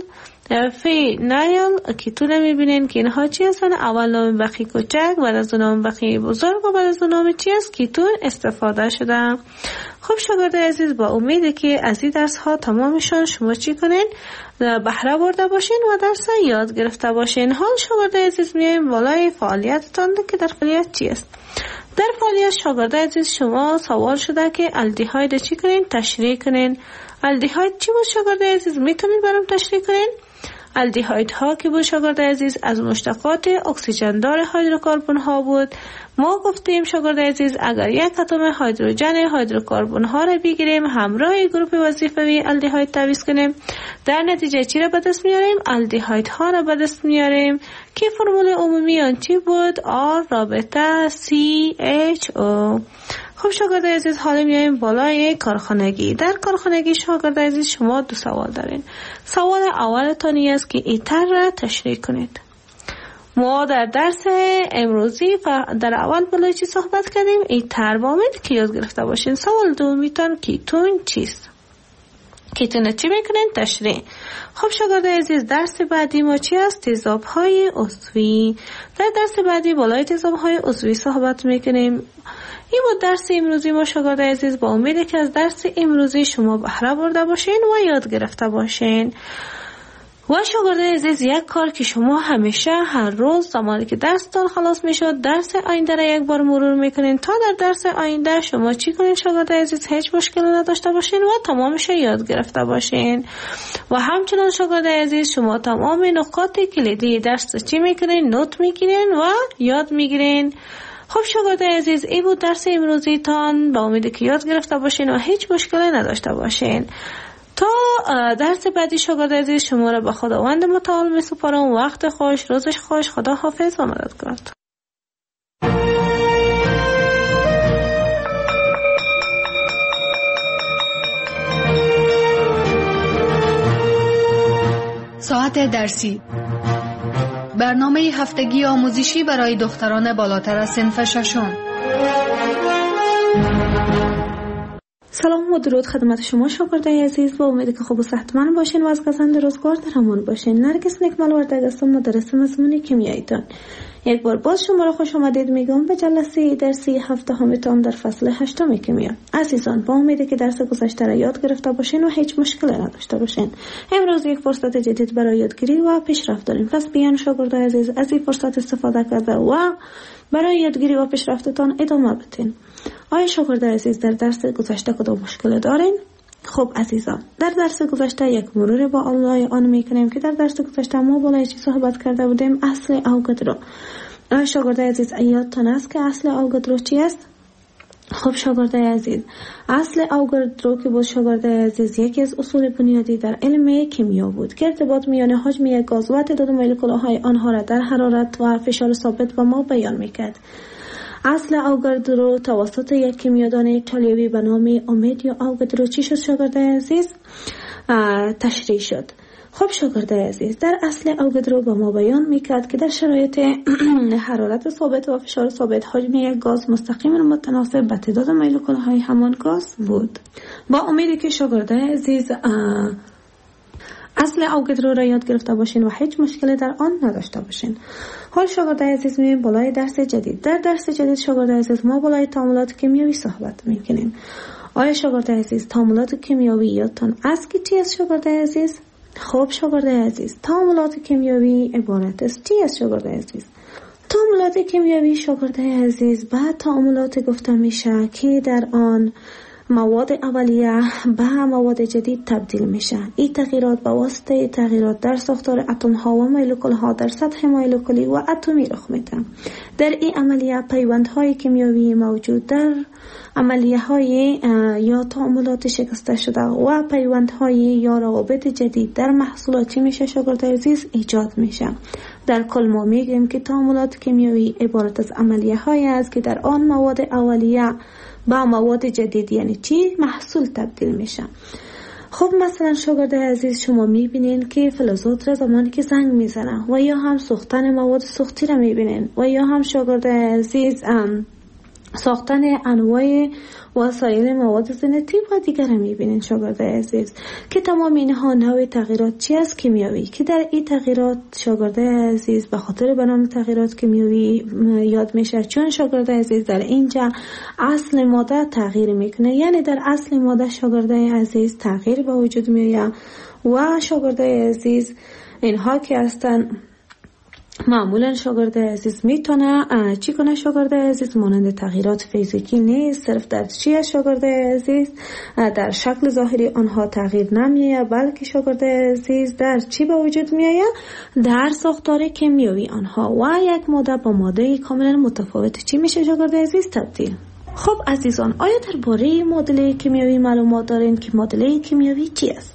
فینایل کیتون میبینین که اینها چی هستن؟ اول نام بقیه کوچک، بعد از اون نام بقیه بزرگ و بعد از اون نام چی است؟ کیتون استفاده شده. خب شاگرد عزیز با امیده که از این درس ها تمامشان شما چی کنین؟ بهره برده باشین و درس یاد گرفته باشین. حال شاگرد عزیز میایم بالای فعالیتتان که در فعالیت چی است؟ در فعالیت شاگرد عزیز شما سوال شده که الدیهاید چی کنین؟ تشریح کنین. الدیهاید چی بود شاگرد عزیز؟ میتونین برام تشریح کنین؟ الدیهاید ها که بود شاگرد عزیز از مشتقات اکسیژن دار هیدروکربن ها بود. ما گفتیم شاگرد عزیز اگر یک اتم هیدروژن هیدروکربن ها را بگیریم همراه گروپ وظیفوی الدیهاید تعویض کنیم، در نتیجه چی را به دست میاریم؟ الدیهاید ها را به دست میاریم که فرمول عمومی آن چی بود؟ آر رابطه سی اچ او. خب شاگرد عزیز حالا میایم بالای کارخانگی. در کارخانگی شاگرد عزیز شما دو سوال دارین. سوال اولتانی است که ایتر را تشریح کنید. ما در درس امروزی در اول بالای چی صحبت کردیم؟ ایتر با امید که یاد گرفته باشین. سوال دومیتان کیتون چیست؟ کیتون چی میکنین؟ تشریح. خب شاگرد عزیز درس بعدی ما چی است؟ تیزاب های عضوی. در درس بعدی بالای تیزاب های عضوی صحبت میکنیم. این بود درس امروزی ما شاگرد عزیز. با امید که از درس امروزی شما بهره برده باشین و یاد گرفته باشین. و شاگرد عزیز یک کار که شما همیشه هر روز زمانی که درستان خلاص میشد درس آینده را یک بار مرور میکنین تا در درس آینده شما چی کنین شاگرد عزیز؟ هیچ مشکلی نداشته باشین و تمامش یاد گرفته باشین. و همچنان شاگرد عزیز شما تمام نکات کلیدی درس چی میکنین؟ نوت میگیرین و یاد میگیرین. خب شاگرد عزیز این بود درس امروزی تان. با امید که یاد گرفته باشین و هیچ مشکلی نداشته باشین. تا درس بعدی شاگرد عزیز شما را به خداوند متعال می سپارم. وقت خوش، روزش خوش، خدا حافظ و مددگار. ساعت درسی، برنامه هفتگی آموزشی برای دختران بالاتر از صنف ششم. سلام و درود خدمت شما شاگردای عزیز، با امید که خوب و صحتمند باشین و از گزند روزگار در امان باشین. نرگس نکمل وردگ هستم، مدرس مضمون کیمیاییتان. یک بار باز شما را خوش آمدید میگم به جلسه درسی هفته‌هایتان در فصل هشتم کیمیا. عزیزان، با امید که درس گذشته را یاد گرفته باشین و هیچ مشکلی نداشته باشین. امروز یک فرصت جدید برای یادگیری و پیشرفت داریم. پس بیان شاگردای عزیز از این فرصت استفاده کرده و برای یادگیری و پیشرفتتان ادامه بدین. آیا شاگردای عزیز در درس گذشته کدام مشکل دارین؟ خب عزیزان، در درس گذشته یک مرور با الله آن میکنیم که در درس گذشته ما بالای چی صحبت کرده بودیم؟ اصل اوگادرو. آیا شاگردای عزیز یادتان است که اصل اوگادرو چی است؟ خب شاگردای عزیز، اصل اوگادرو که بود شاگردای عزیز یکی از اصول بنیادی در علم کیمیا بود که ارتباط میان حجم یک گاز و تعداد مولکول‌های آنها را در حرارت و فشار ثابت به ما بیان میکرد. اصل اوگادرو توسط یک کیمیادان ایتالیایی به نام اومیدیو اوگادرو چی شد شاگردای عزیز؟ تشریح شد. خب شاگردای عزیز، در اصل اوگادرو به ما بیان میکرد که در شرایط حرارت ثابت و فشار ثابت حجم یک گاز مستقیما متناسب به تعداد مولکول‌های همان گاز بود. با امیدی که شاگردای عزیز اصل اوگادرو را یاد گرفته باشین و هیچ مشکلی در آن نداشته باشین. حال شاگردای عزیز می‌بینیم بالای درس جدید. در درس جدید شاگردای عزیز ما بالای تعاملات کیمیایی صحبت می‌کنیم. آیا شاگردای عزیز تعاملات کیمیایی یادتان است که چی است شاگردای عزیز؟ خب شاگردای عزیز، تعاملات کیمیایی عبارت است چی است شاگردای عزیز؟ تعاملات کیمیایی شاگردای عزیز بعد تعاملات گفته میشه که در آن مواد اولیه به مواد جدید تبدیل میشه. این تغییرات به واسطه تغییرات در ساختار اتم ها و مولکول ها در سطح مولکولی و اتمی رخ میده. در این عملیه پیوند های کیمیایی موجود در عملیه های یا تعاملات شکسته شده و پیوند های یا روابط جدید در محصولات چی میشه شاگردای عزیز؟ ایجاد میشه. در کل ما میگیم که تعاملات کیمیایی عبارت از عملیه های است که در آن مواد اولیه با مواد جدید یعنی چی؟ محصول تبدیل میشه. خب مثلا شاگردای عزیز شما میبینین که فلزات را زمانی که زنگ میزنه و یا هم سوختن مواد سوختی را میبینین و یا هم شاگردای عزیز ساختن انواع وسایل مواد زینتی و دیگر میبینین شاگردای عزیز که تمام اینها نوع تغییرات چی است؟ کیمیایی. که در این تغییرات شاگردای عزیز به خاطر به نام تغییرات کیمیایی یاد میشه، چون شاگردای عزیز در اینجا اصل ماده تغییر میکنه، یعنی در اصل ماده شاگردای عزیز تغییر به وجود میاد و شاگردای عزیز اینها که هستن معمولا شاگرد عزیز میتونه چی کنه شاگرد عزیز؟ مانند تغییرات فیزیکی نیست، صرف در چی است شاگرد عزیز؟ در شکل ظاهری آنها تغییر نمیآید، بلکه شاگرد عزیز در چی به وجود میآید؟ در ساختار کیمیایی آنها و یک ماده با ماده کاملا متفاوت چی میشه شاگرد عزیز؟ تبدیل. خب عزیزان، آیا درباره معادله کیمیایی معلومات دارین که معادله کیمیایی چی است؟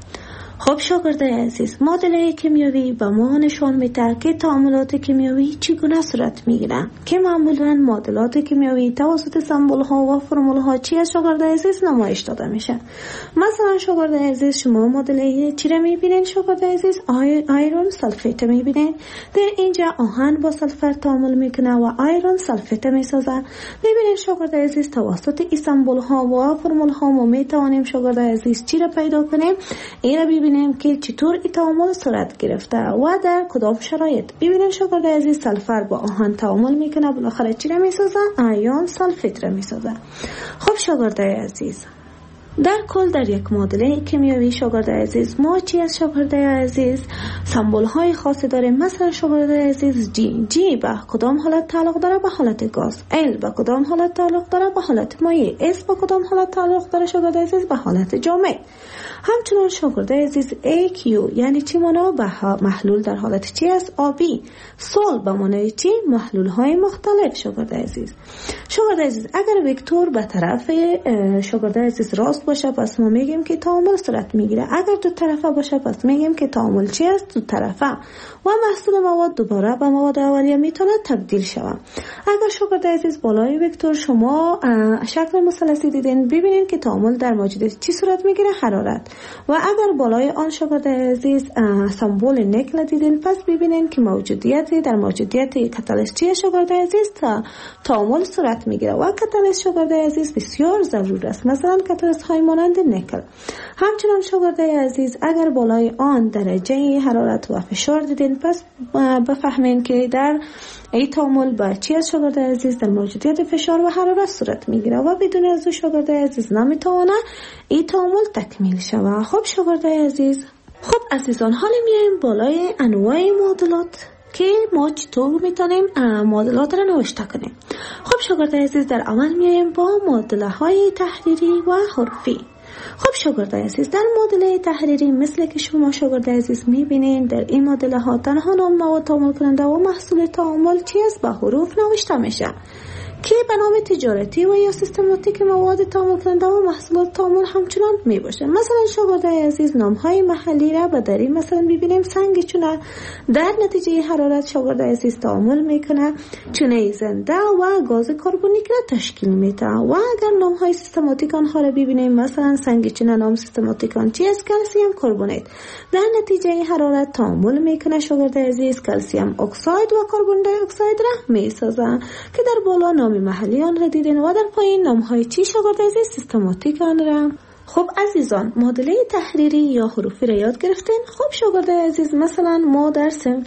خب شاگردای عزیز، معادله کیمیایی به ما نشان میده که تعاملات کیمیایی چگونه صورت میگیرند که معمولا معادلات کیمیایی توسط سمبل ها و فرمول ها چی از شاگردای عزیز نمایش داده میشه. مثلا شاگردای عزیز شما معادله چی را میبینین شاگردای عزیز؟ آی آیرون سلفیت میبینین. در اینجا آهن با سلفر تعامل میکنه و آیرون سلفیت میسازه. میبینین شاگردای عزیز توسط این سمبل ها و فرمول ها ما میتوانیم شاگردای عزیز چی را پیدا کنیم؟ این را ببینیم که چطور این تعامل صورت گرفته و در کدام شرایط. ببینید شاگرد عزیز سلفر با آهن تعامل میکنه، بالاخره چی را میسازه؟ آیون سلفیت را میسازه. خب شاگرد عزیز، در کل در یک معادله کیمیایی شاگرد عزیز ما چی از شاگرد عزیز؟ سمبل های خاصی داریم. مثلا شاگرد عزیز جی جی به کدام حالت تعلق داره؟ به حالت گاز. ال به کدام حالت تعلق داره؟ به حالت مایع. اس به کدام حالت تعلق داره شاگرد عزیز؟ به حالت جامد. همچنان شاگرد عزیز ای کیو یعنی چی مانا؟ به محلول در حالت چی است؟ آبی. سول به معنای چی؟ محلول های مختلف شاگرد عزیز. شاگرد عزیز اگر وکتور به طرف شاگرد عزیز راست درست باشه پس ما میگیم که تعامل صورت میگیره. اگر دو طرفه باشه پس میگیم که تعامل چی است؟ دو طرفه. و محصول مواد دوباره به مواد اولیه میتونه تبدیل شود. اگر شاگرد عزیز بالای وکتور شما شکل مثلثی دیدین، ببینید که تعامل در موجودیت چی صورت میگیره؟ حرارت. و اگر بالای آن شاگرد عزیز سمبل نکل دیدین، پس ببینید که موجودیت در موجودیت کاتالیست چی شاگرد عزیز؟ تا تعامل صورت میگیره و کاتالیست شاگرد عزیز بسیار ضرور است. مثلا کاتالیست های مانند نکل. همچنان شاگرد عزیز اگر بالای آن درجه حرارت و فشار دیدین، پس بفهمین که در ای تعامل با چی از شاگرد عزیز؟ در موجودیت فشار و حرارت صورت میگیره و بدون از شاگرد عزیز نمیتونه ای تعامل تکمیل شود. خب شاگرد عزیز، خب عزیزان، حالا میایم بالای انواع معادلات که ما چطور میتونیم معادلات را نوشته کنیم. خب شاگرد عزیز، در اول میایم با معادله های تحریری و حروفی. خب شاگرد عزیز، در معادله تحریری مثل که شما شاگرد عزیز میبینین، در این معادله ها تنها نام مواد تعامل کننده و محصول تعامل چی است؟ با حروف نوشته میشه که به نام تجارتی و یا سیستماتیک مواد تعامل کننده و محصولات تعامل همچنان می باشه. مثلا شاگرد عزیز نام های محلی را به دری مثلا ببینیم سنگ چونه در نتیجه حرارت شاگرد عزیز تعامل میکنه، چونه زنده و گاز کربونیک را تشکیل میده. و اگر نام های سیستماتیک آنها را ببینیم، مثلا سنگ چونه نام سیستماتیک آن چی است؟ کلسیم کربونیت. در نتیجه حرارت تعامل میکنه شاگرد عزیز، کلسیم اکساید و کربن دی اکساید را میسازه که در بالا نام محلی آن را دیدین و در پایین نام های چی شاگرد عزیز؟ سیستماتیک آن را. خب عزیزان، معادله تحریری یا حروفی را یاد گرفتین. خب شاگرد عزیز، مثلا ما در صنف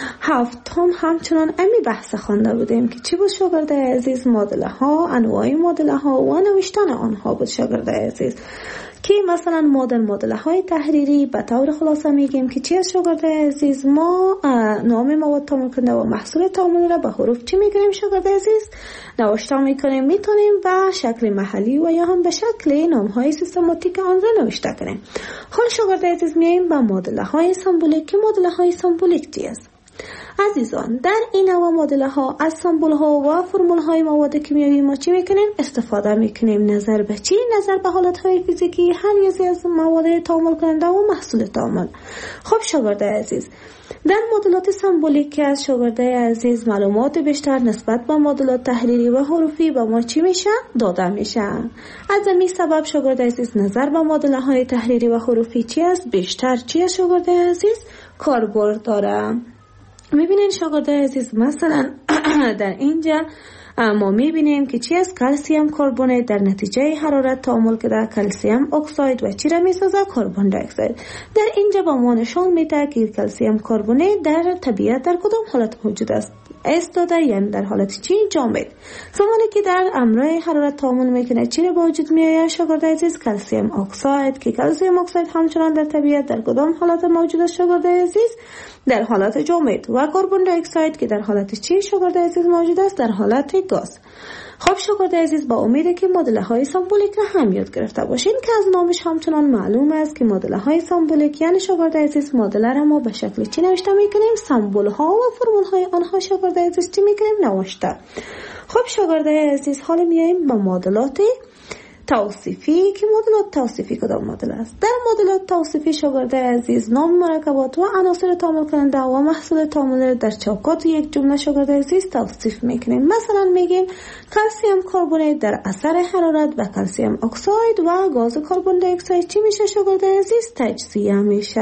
هفتم همچنان امی بحث خوانده بودیم که چی بود شاگرد عزیز؟ معادله ها، انواع معادله ها و نوشتن آنها بود شاگرد عزیز. که مثلا ما در معادله های تحریری به طور خلاصه میگیم که چی از شاگرد عزیز؟ ما نام مواد تعامل کننده و محصول تعامل را به حروف چی میگیریم شاگرد عزیز؟ نوشته میکنیم. میتونیم به شکل محلی و یا هم به شکل نام های سیستماتیک آن را نوشته کنیم. حال شاگرد عزیز میایم به معادله های سمبولیک که معادله های سمبولیک چی است؟ عزیزان، در این نوع معادله ها از سمبل ها و فرمول های مواد کیمیایی ما چی میکنیم؟ استفاده میکنیم. نظر به چی؟ نظر به حالت های فیزیکی هر یکی از مواد تعامل کننده و محصول تعامل. خب شاگرد عزیز، در معادلات سمبولیک از شاگرد عزیز معلومات بیشتر نسبت به معادلات تحریری و حروفی به ما چی میشه؟ داده میشه. از همین سبب شاگرد عزیز نظر به معادله های تحریری و حروفی چی است؟ بیشتر چی است شاگرد عزیز؟ کاربرد داره. میبینین شاگرد عزیز، مثلا در اینجا ما میبینیم که چی است؟ کلسیم کربونیت در نتیجه حرارت تعامل کرده کلسیم اکساید و چی را میسازه؟ کربن دی اکساید. در اینجا با ما نشان میده که کلسیم کربونیت در طبیعت در کدام حالت موجود است؟ اس داده، یعنی در حالت چی؟ جامد. زمانی که در امرای حرارت تعامل میکنه چی را به وجود میآید شاگرد عزیز؟ کلسیم اکساید. که کلسیم اکساید همچنان در طبیعت در کدام حالت موجود است شاگرد عزیز؟ در حالت جامد. و کربن دی اکساید که در حالت چی شاگرد عزیز موجود است؟ در حالت گاز. خب شاگرد عزیز، با امید که معادله های سمبولیک را هم یاد گرفته باشین که از نامش همچنان معلوم است که معادله های سمبولیک یعنی شاگرد عزیز معادله را ما به شکل چی نوشته میکنیم؟ سمبل ها و فرمول های آنها شاگرد عزیز چی میکنیم؟ نوشته. خب شاگرد عزیز، حالا میایم به معادلات توصیفی که معادلات توصیفی کدام معادله است؟ در معادلات توصیفی شاگرد عزیز نام مرکبات و عناصر تعامل کننده و محصول تعامل در چوکات یک جمله شاگرد عزیز توصیف میکنیم. مثلا میگیم کلسیم کربونیت در اثر حرارت و کلسیم اکساید و گاز کربن دی اکساید چی میشه شاگرد عزیز؟ تجزیه میشه.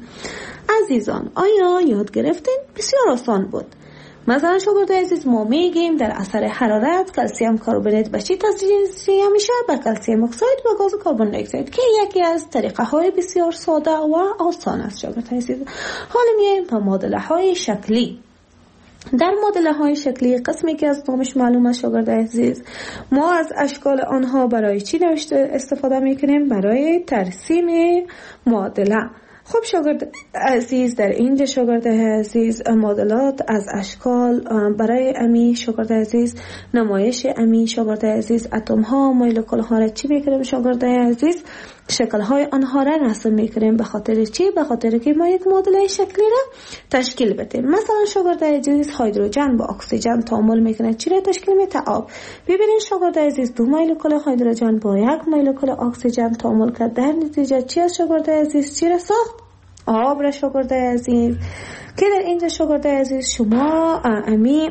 عزیزان، آیا یاد گرفتین؟ بسیار آسان بود. مثلا شاگرد عزیز ما میگیم در اثر حرارت کلسیم کربونیت به چی تجزیه میشه؟ به کلسیم اکساید و گاز کربن دی اکساید که یکی از طریقه های بسیار ساده و آسان است شاگرد عزیز. حالا میایم به معادله های شکلی. در معادله های شکلی قسمی که از نامش معلوم است شاگرد عزیز، ما از اشکال آنها برای چی نوشته استفاده میکنیم؟ برای ترسیم معادله. خب شاگرد عزیز، در اینجا شاگرد عزیز معادلات از اشکال برای امی شاگرد عزیز نمایش امی شاگرد عزیز اتم ها مولکول ها را چی میکنیم شاگرد عزیز؟ شکل‌های آنها را رسم می‌کنیم. به خاطر چی؟ به خاطر که ما یک معادله شکلی را تشکیل بدیم. مثلا شاگرد عزیز هیدروژن با اکسیژن تعامل می‌کنه، چی را تشکیل میده؟ آب. ببینید شاگرد عزیز دو مولکول هیدروژن با یک مولکول اکسیژن تعامل کرد، در نتیجه چی از شاگرد عزیز چی را ساخت؟ آب را شاگرد عزیز. که در اینجا شاگرد عزیز شما امی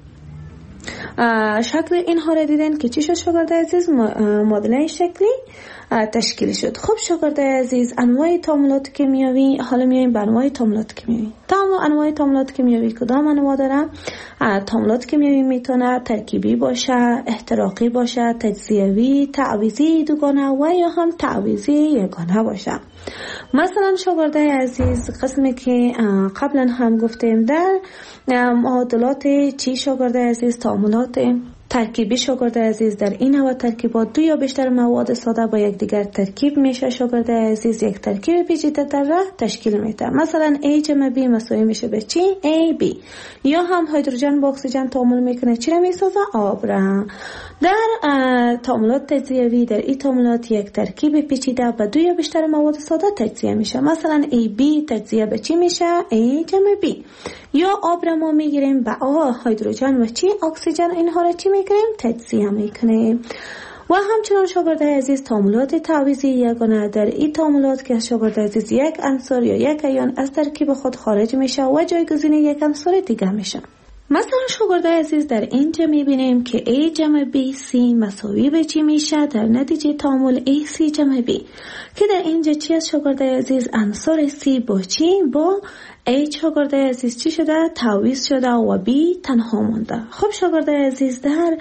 شکل اینها را دیدن که چی شد شاگرد عزیز؟ معادله شکلی تشکیل شد. خب شاگرد عزیز انواع تعاملات کیمیایی، حالا میایم به انواع تعاملات کیمیایی. تمام انواع تعاملات کیمیایی کدام انواع داره؟ تعاملات کیمیایی میتونه ترکیبی باشه، احتراقی باشه، تجزیوی، تعویضی دوگانه و یا هم تعویضی یگانه باشه. مثلا شاگرد عزیز قسمی که قبلا هم گفتیم در معادلات چی شاگرد عزیز؟ تعاملات ترکیبی شاگرد عزیز در این نوع ترکیبات دو یا بیشتر مواد ساده با یکدیگر ترکیب میشه شاگرد عزیز یک ترکیب پیچیده در را تشکیل میده. مثلا A جمع B مساوی میشه به چی؟ A B. یا هم هیدروژن با اکسیژن تعامل میکنه، چی را میسازه؟ آب را. در تعاملات تجزیوی در این تعاملات یک ترکیب پیچیده با دو یا بیشتر مواد ساده تجزیه میشه. مثلا A B تجزیه به چی میشه؟ A جمع B. یا آب را ما میگیریم با آ هیدروژن و چی؟ اکسیژن، اینها را چی میکنیم؟ تجزیه میکنیم. و همچنان شاگرد عزیز تعاملات تعویضی یگانه در این تعاملات که شاگرد عزیز یک عنصر یا یک ایون از ترکیب خود خارج میشه و جایگزین یک عنصر دیگه میشه. مثلا شاگرد عزیز در اینجا میبینیم که A جمع B C مساوی به چی میشه؟ در نتیجه تعامل A C جمع B که در اینجا چی از شاگرد عزیز؟ عنصر C با چی؟ با A شاگرد عزیز چی شده؟ تعویض شده و B تنها مونده. خب شاگرد عزیز در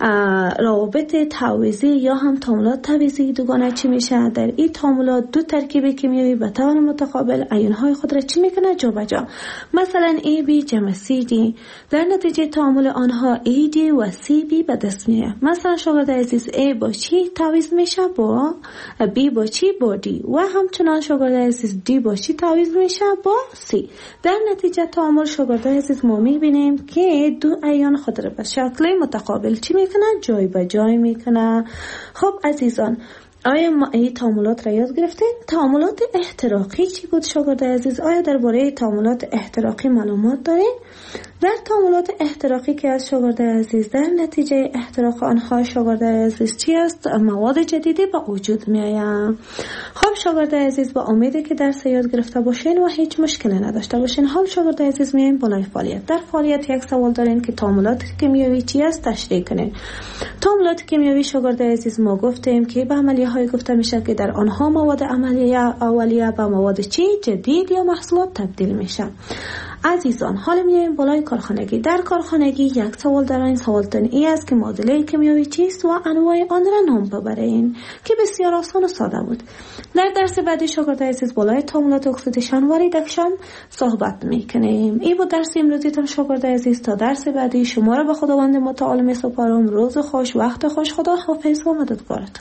روابط تعویضی یا هم تعاملات تعویضی دوگانه چی میشه؟ در این تعاملات دو ترکیب کیمیایی به طور متقابل ایون‌های خود را چی میکنه؟ جابجا. مثلا A B جمع C D در نتیجه تعامل آنها A D و C B به دست میاد. مثلا شاگرد عزیز A با چی تعویض میشه؟ با B با چی؟ با D. و همچنان شاگرد عزیز D با چی تعویض میشه؟ با C. در نتیجه تعامل شاگرد عزیز ما میبینیم که دو ایون خود را به شکل متقابل چی میکنه؟ جای به جای میکنه. خب عزیزان آیا ما این تعاملات را یاد گرفتیم؟ تعاملات احتراقی چی بود شاگرد عزیز؟ آیا درباره تعاملات احتراقی معلومات دارین؟ در تعاملات احتراقی که از شاگرد عزیز در نتیجه احتراق آنها شاگرد عزیز چی است؟ مواد جدیدی به وجود می آید. خب شاگرد عزیز با امیدی که درس یاد گرفته باشین و هیچ مشکلی نداشته باشین. حال شاگرد عزیز میایم بالای فعالیت. در فعالیت یک سوال دارین که تعاملات کیمیایی چی است؟ تشریح کنین. تعاملات کیمیایی شاگرد عزیز ما گفتیم که به عملیه های گفته میشه که در آنها مواد عملیه اولیه به مواد چی؟ جدید یا محصولات تبدیل میشه. عزیزان حالا میایم بالای کارخانگی. در کارخانگی یک سوال در این سوالتون ای است که معادله کیمیایی چیست و انواع آن را نام ببرین که بسیار آسان و ساده بود. در درس بعدی شاگرد عزیز بالای تعاملات اکسیدیشن و ریدکشن صحبت میکنیم. این بود درس امروزیتون شاگرد عزیز. تا درس بعدی شما را به خداوند متعال میسپارم. روز خوش، وقت خوش، خدا حافظ و مددگارتون.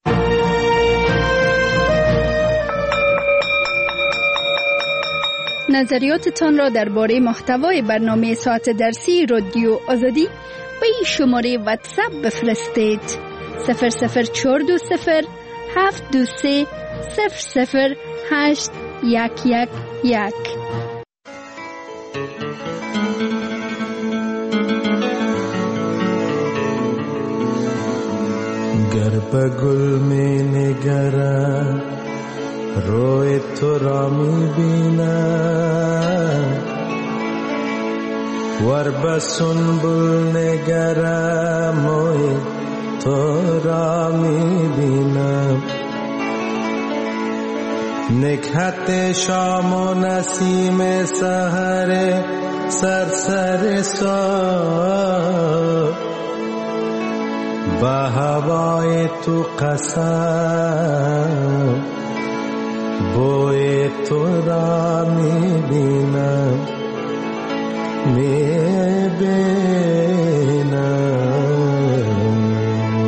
نظریاتتان را درباره محتوای برنامه ساعت درسی رادیو آزادی به این شماره واتساپ بفرستید: صفر صفر چهار دو صفر هفت دو سه صفر صفر هشت یک یک یک. گر به گل می نگرم روی تو را می بینم، ور به سنبل نگرم موی تو را می بینم. نکهت شام و نسیم سحر سرسر سار، به هوای تو قسم بوی تو را می بینم می بینم.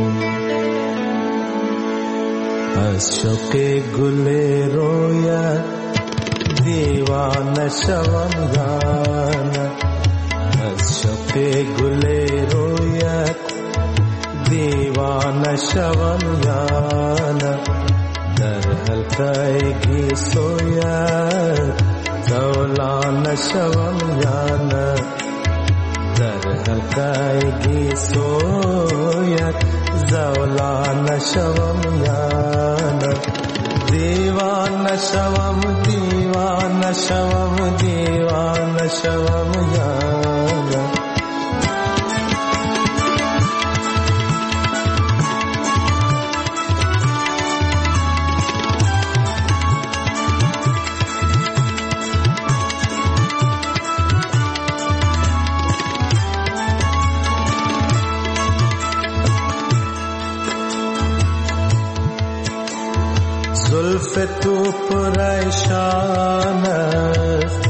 از شوق گل رویت دیوانه شوم یانه، از شوق گل رویت دیوانه شوم یانه. در حلقه‌ای سویت زولان شوم یا نه در حلقه‌ای سویت زولان شوم یا نه دیوانه شوم دیوانه شوم دیوانه شوم یا نه زلف تو پریشان است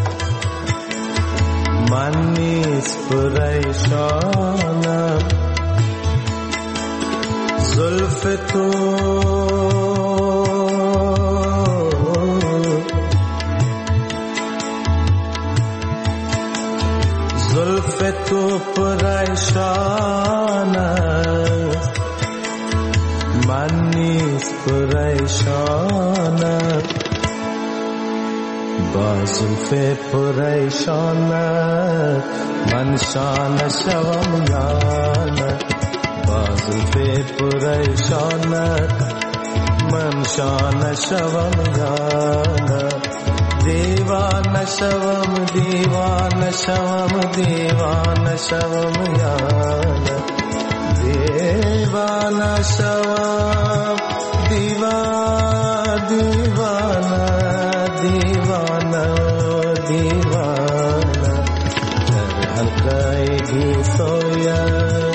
من نیز پریشانم زلف تو زلف تو پریشان است من نیز پریشانم با زلف پریشانت من شان شوم یا نه با زلف پریشانت من شان شوم یا نه دیوانه شوم دیوانه شوم دیوانه شوم یا نه دیوانه شوم دیوانه دیوانه دیوانه دیوانه در حلقه‌ای سویت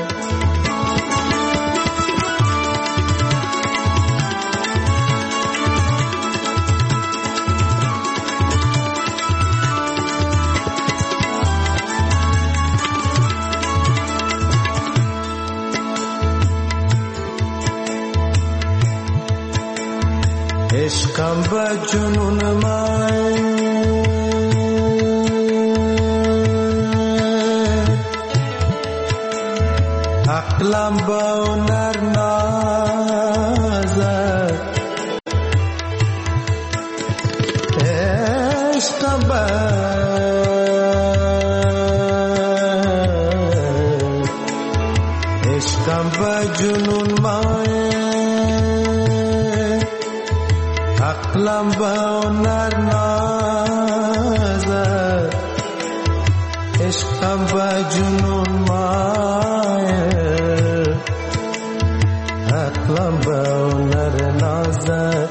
عشقم با جنون من عقلم با نر نازد عشقم با عشقم با جنون من عقلم با نر نازد عشقم با جنون مایه عقلم با نر نازد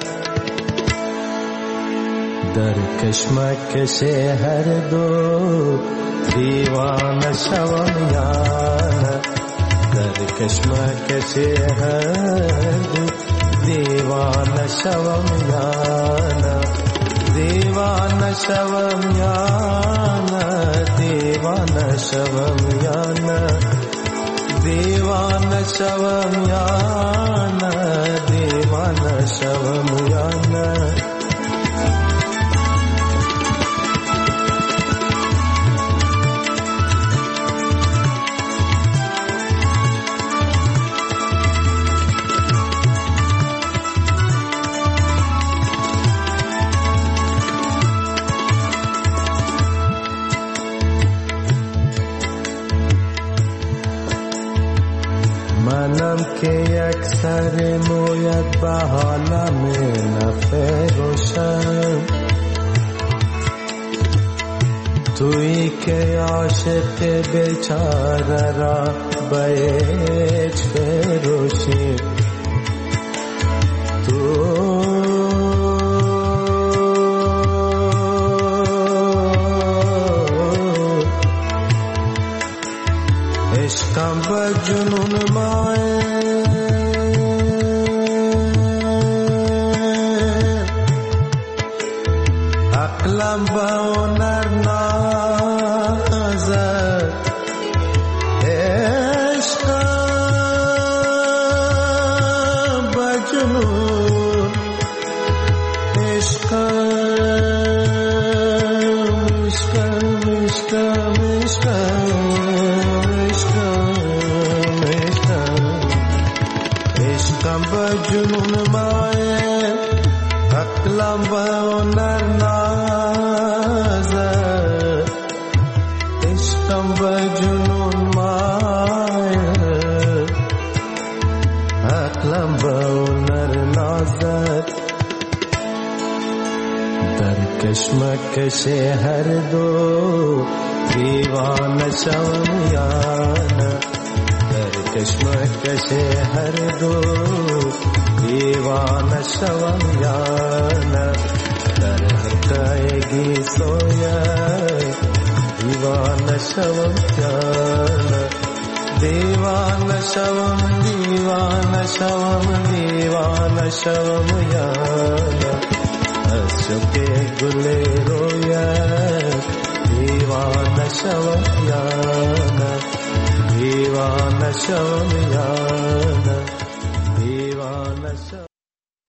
در کشمکش هر دو دیوانه شوم یا نه در کشمکش هر دو دیوانه شوم یا نه دیوانه شوم یا نه دیوانه شوم یا نه دیوانه شوم یا نه دیوانه شوم یا نه منم که یک سر مویت به حالم نفروشم تویی که عاشق بیچاره را به هیچ فروشی تو عشقم با جنون مایه عقلم با نر نازد عشقم با جنون عشقم عشقم عشقم عشقم عشقم با جنون مایه अक्लम नर नाज इश्कम जुनून माय अक्लम नर नाज दर कश्मकश हर दो दीवान शवयान दर कश्मकश हर दो दीवान शवयान दर हटाएगी सोया दीवान शवयान दीवान शवम दीवान शवम दीवान शवयान अशोके गुले रोया दीवान शवयान दीवान शवयान दीवान शव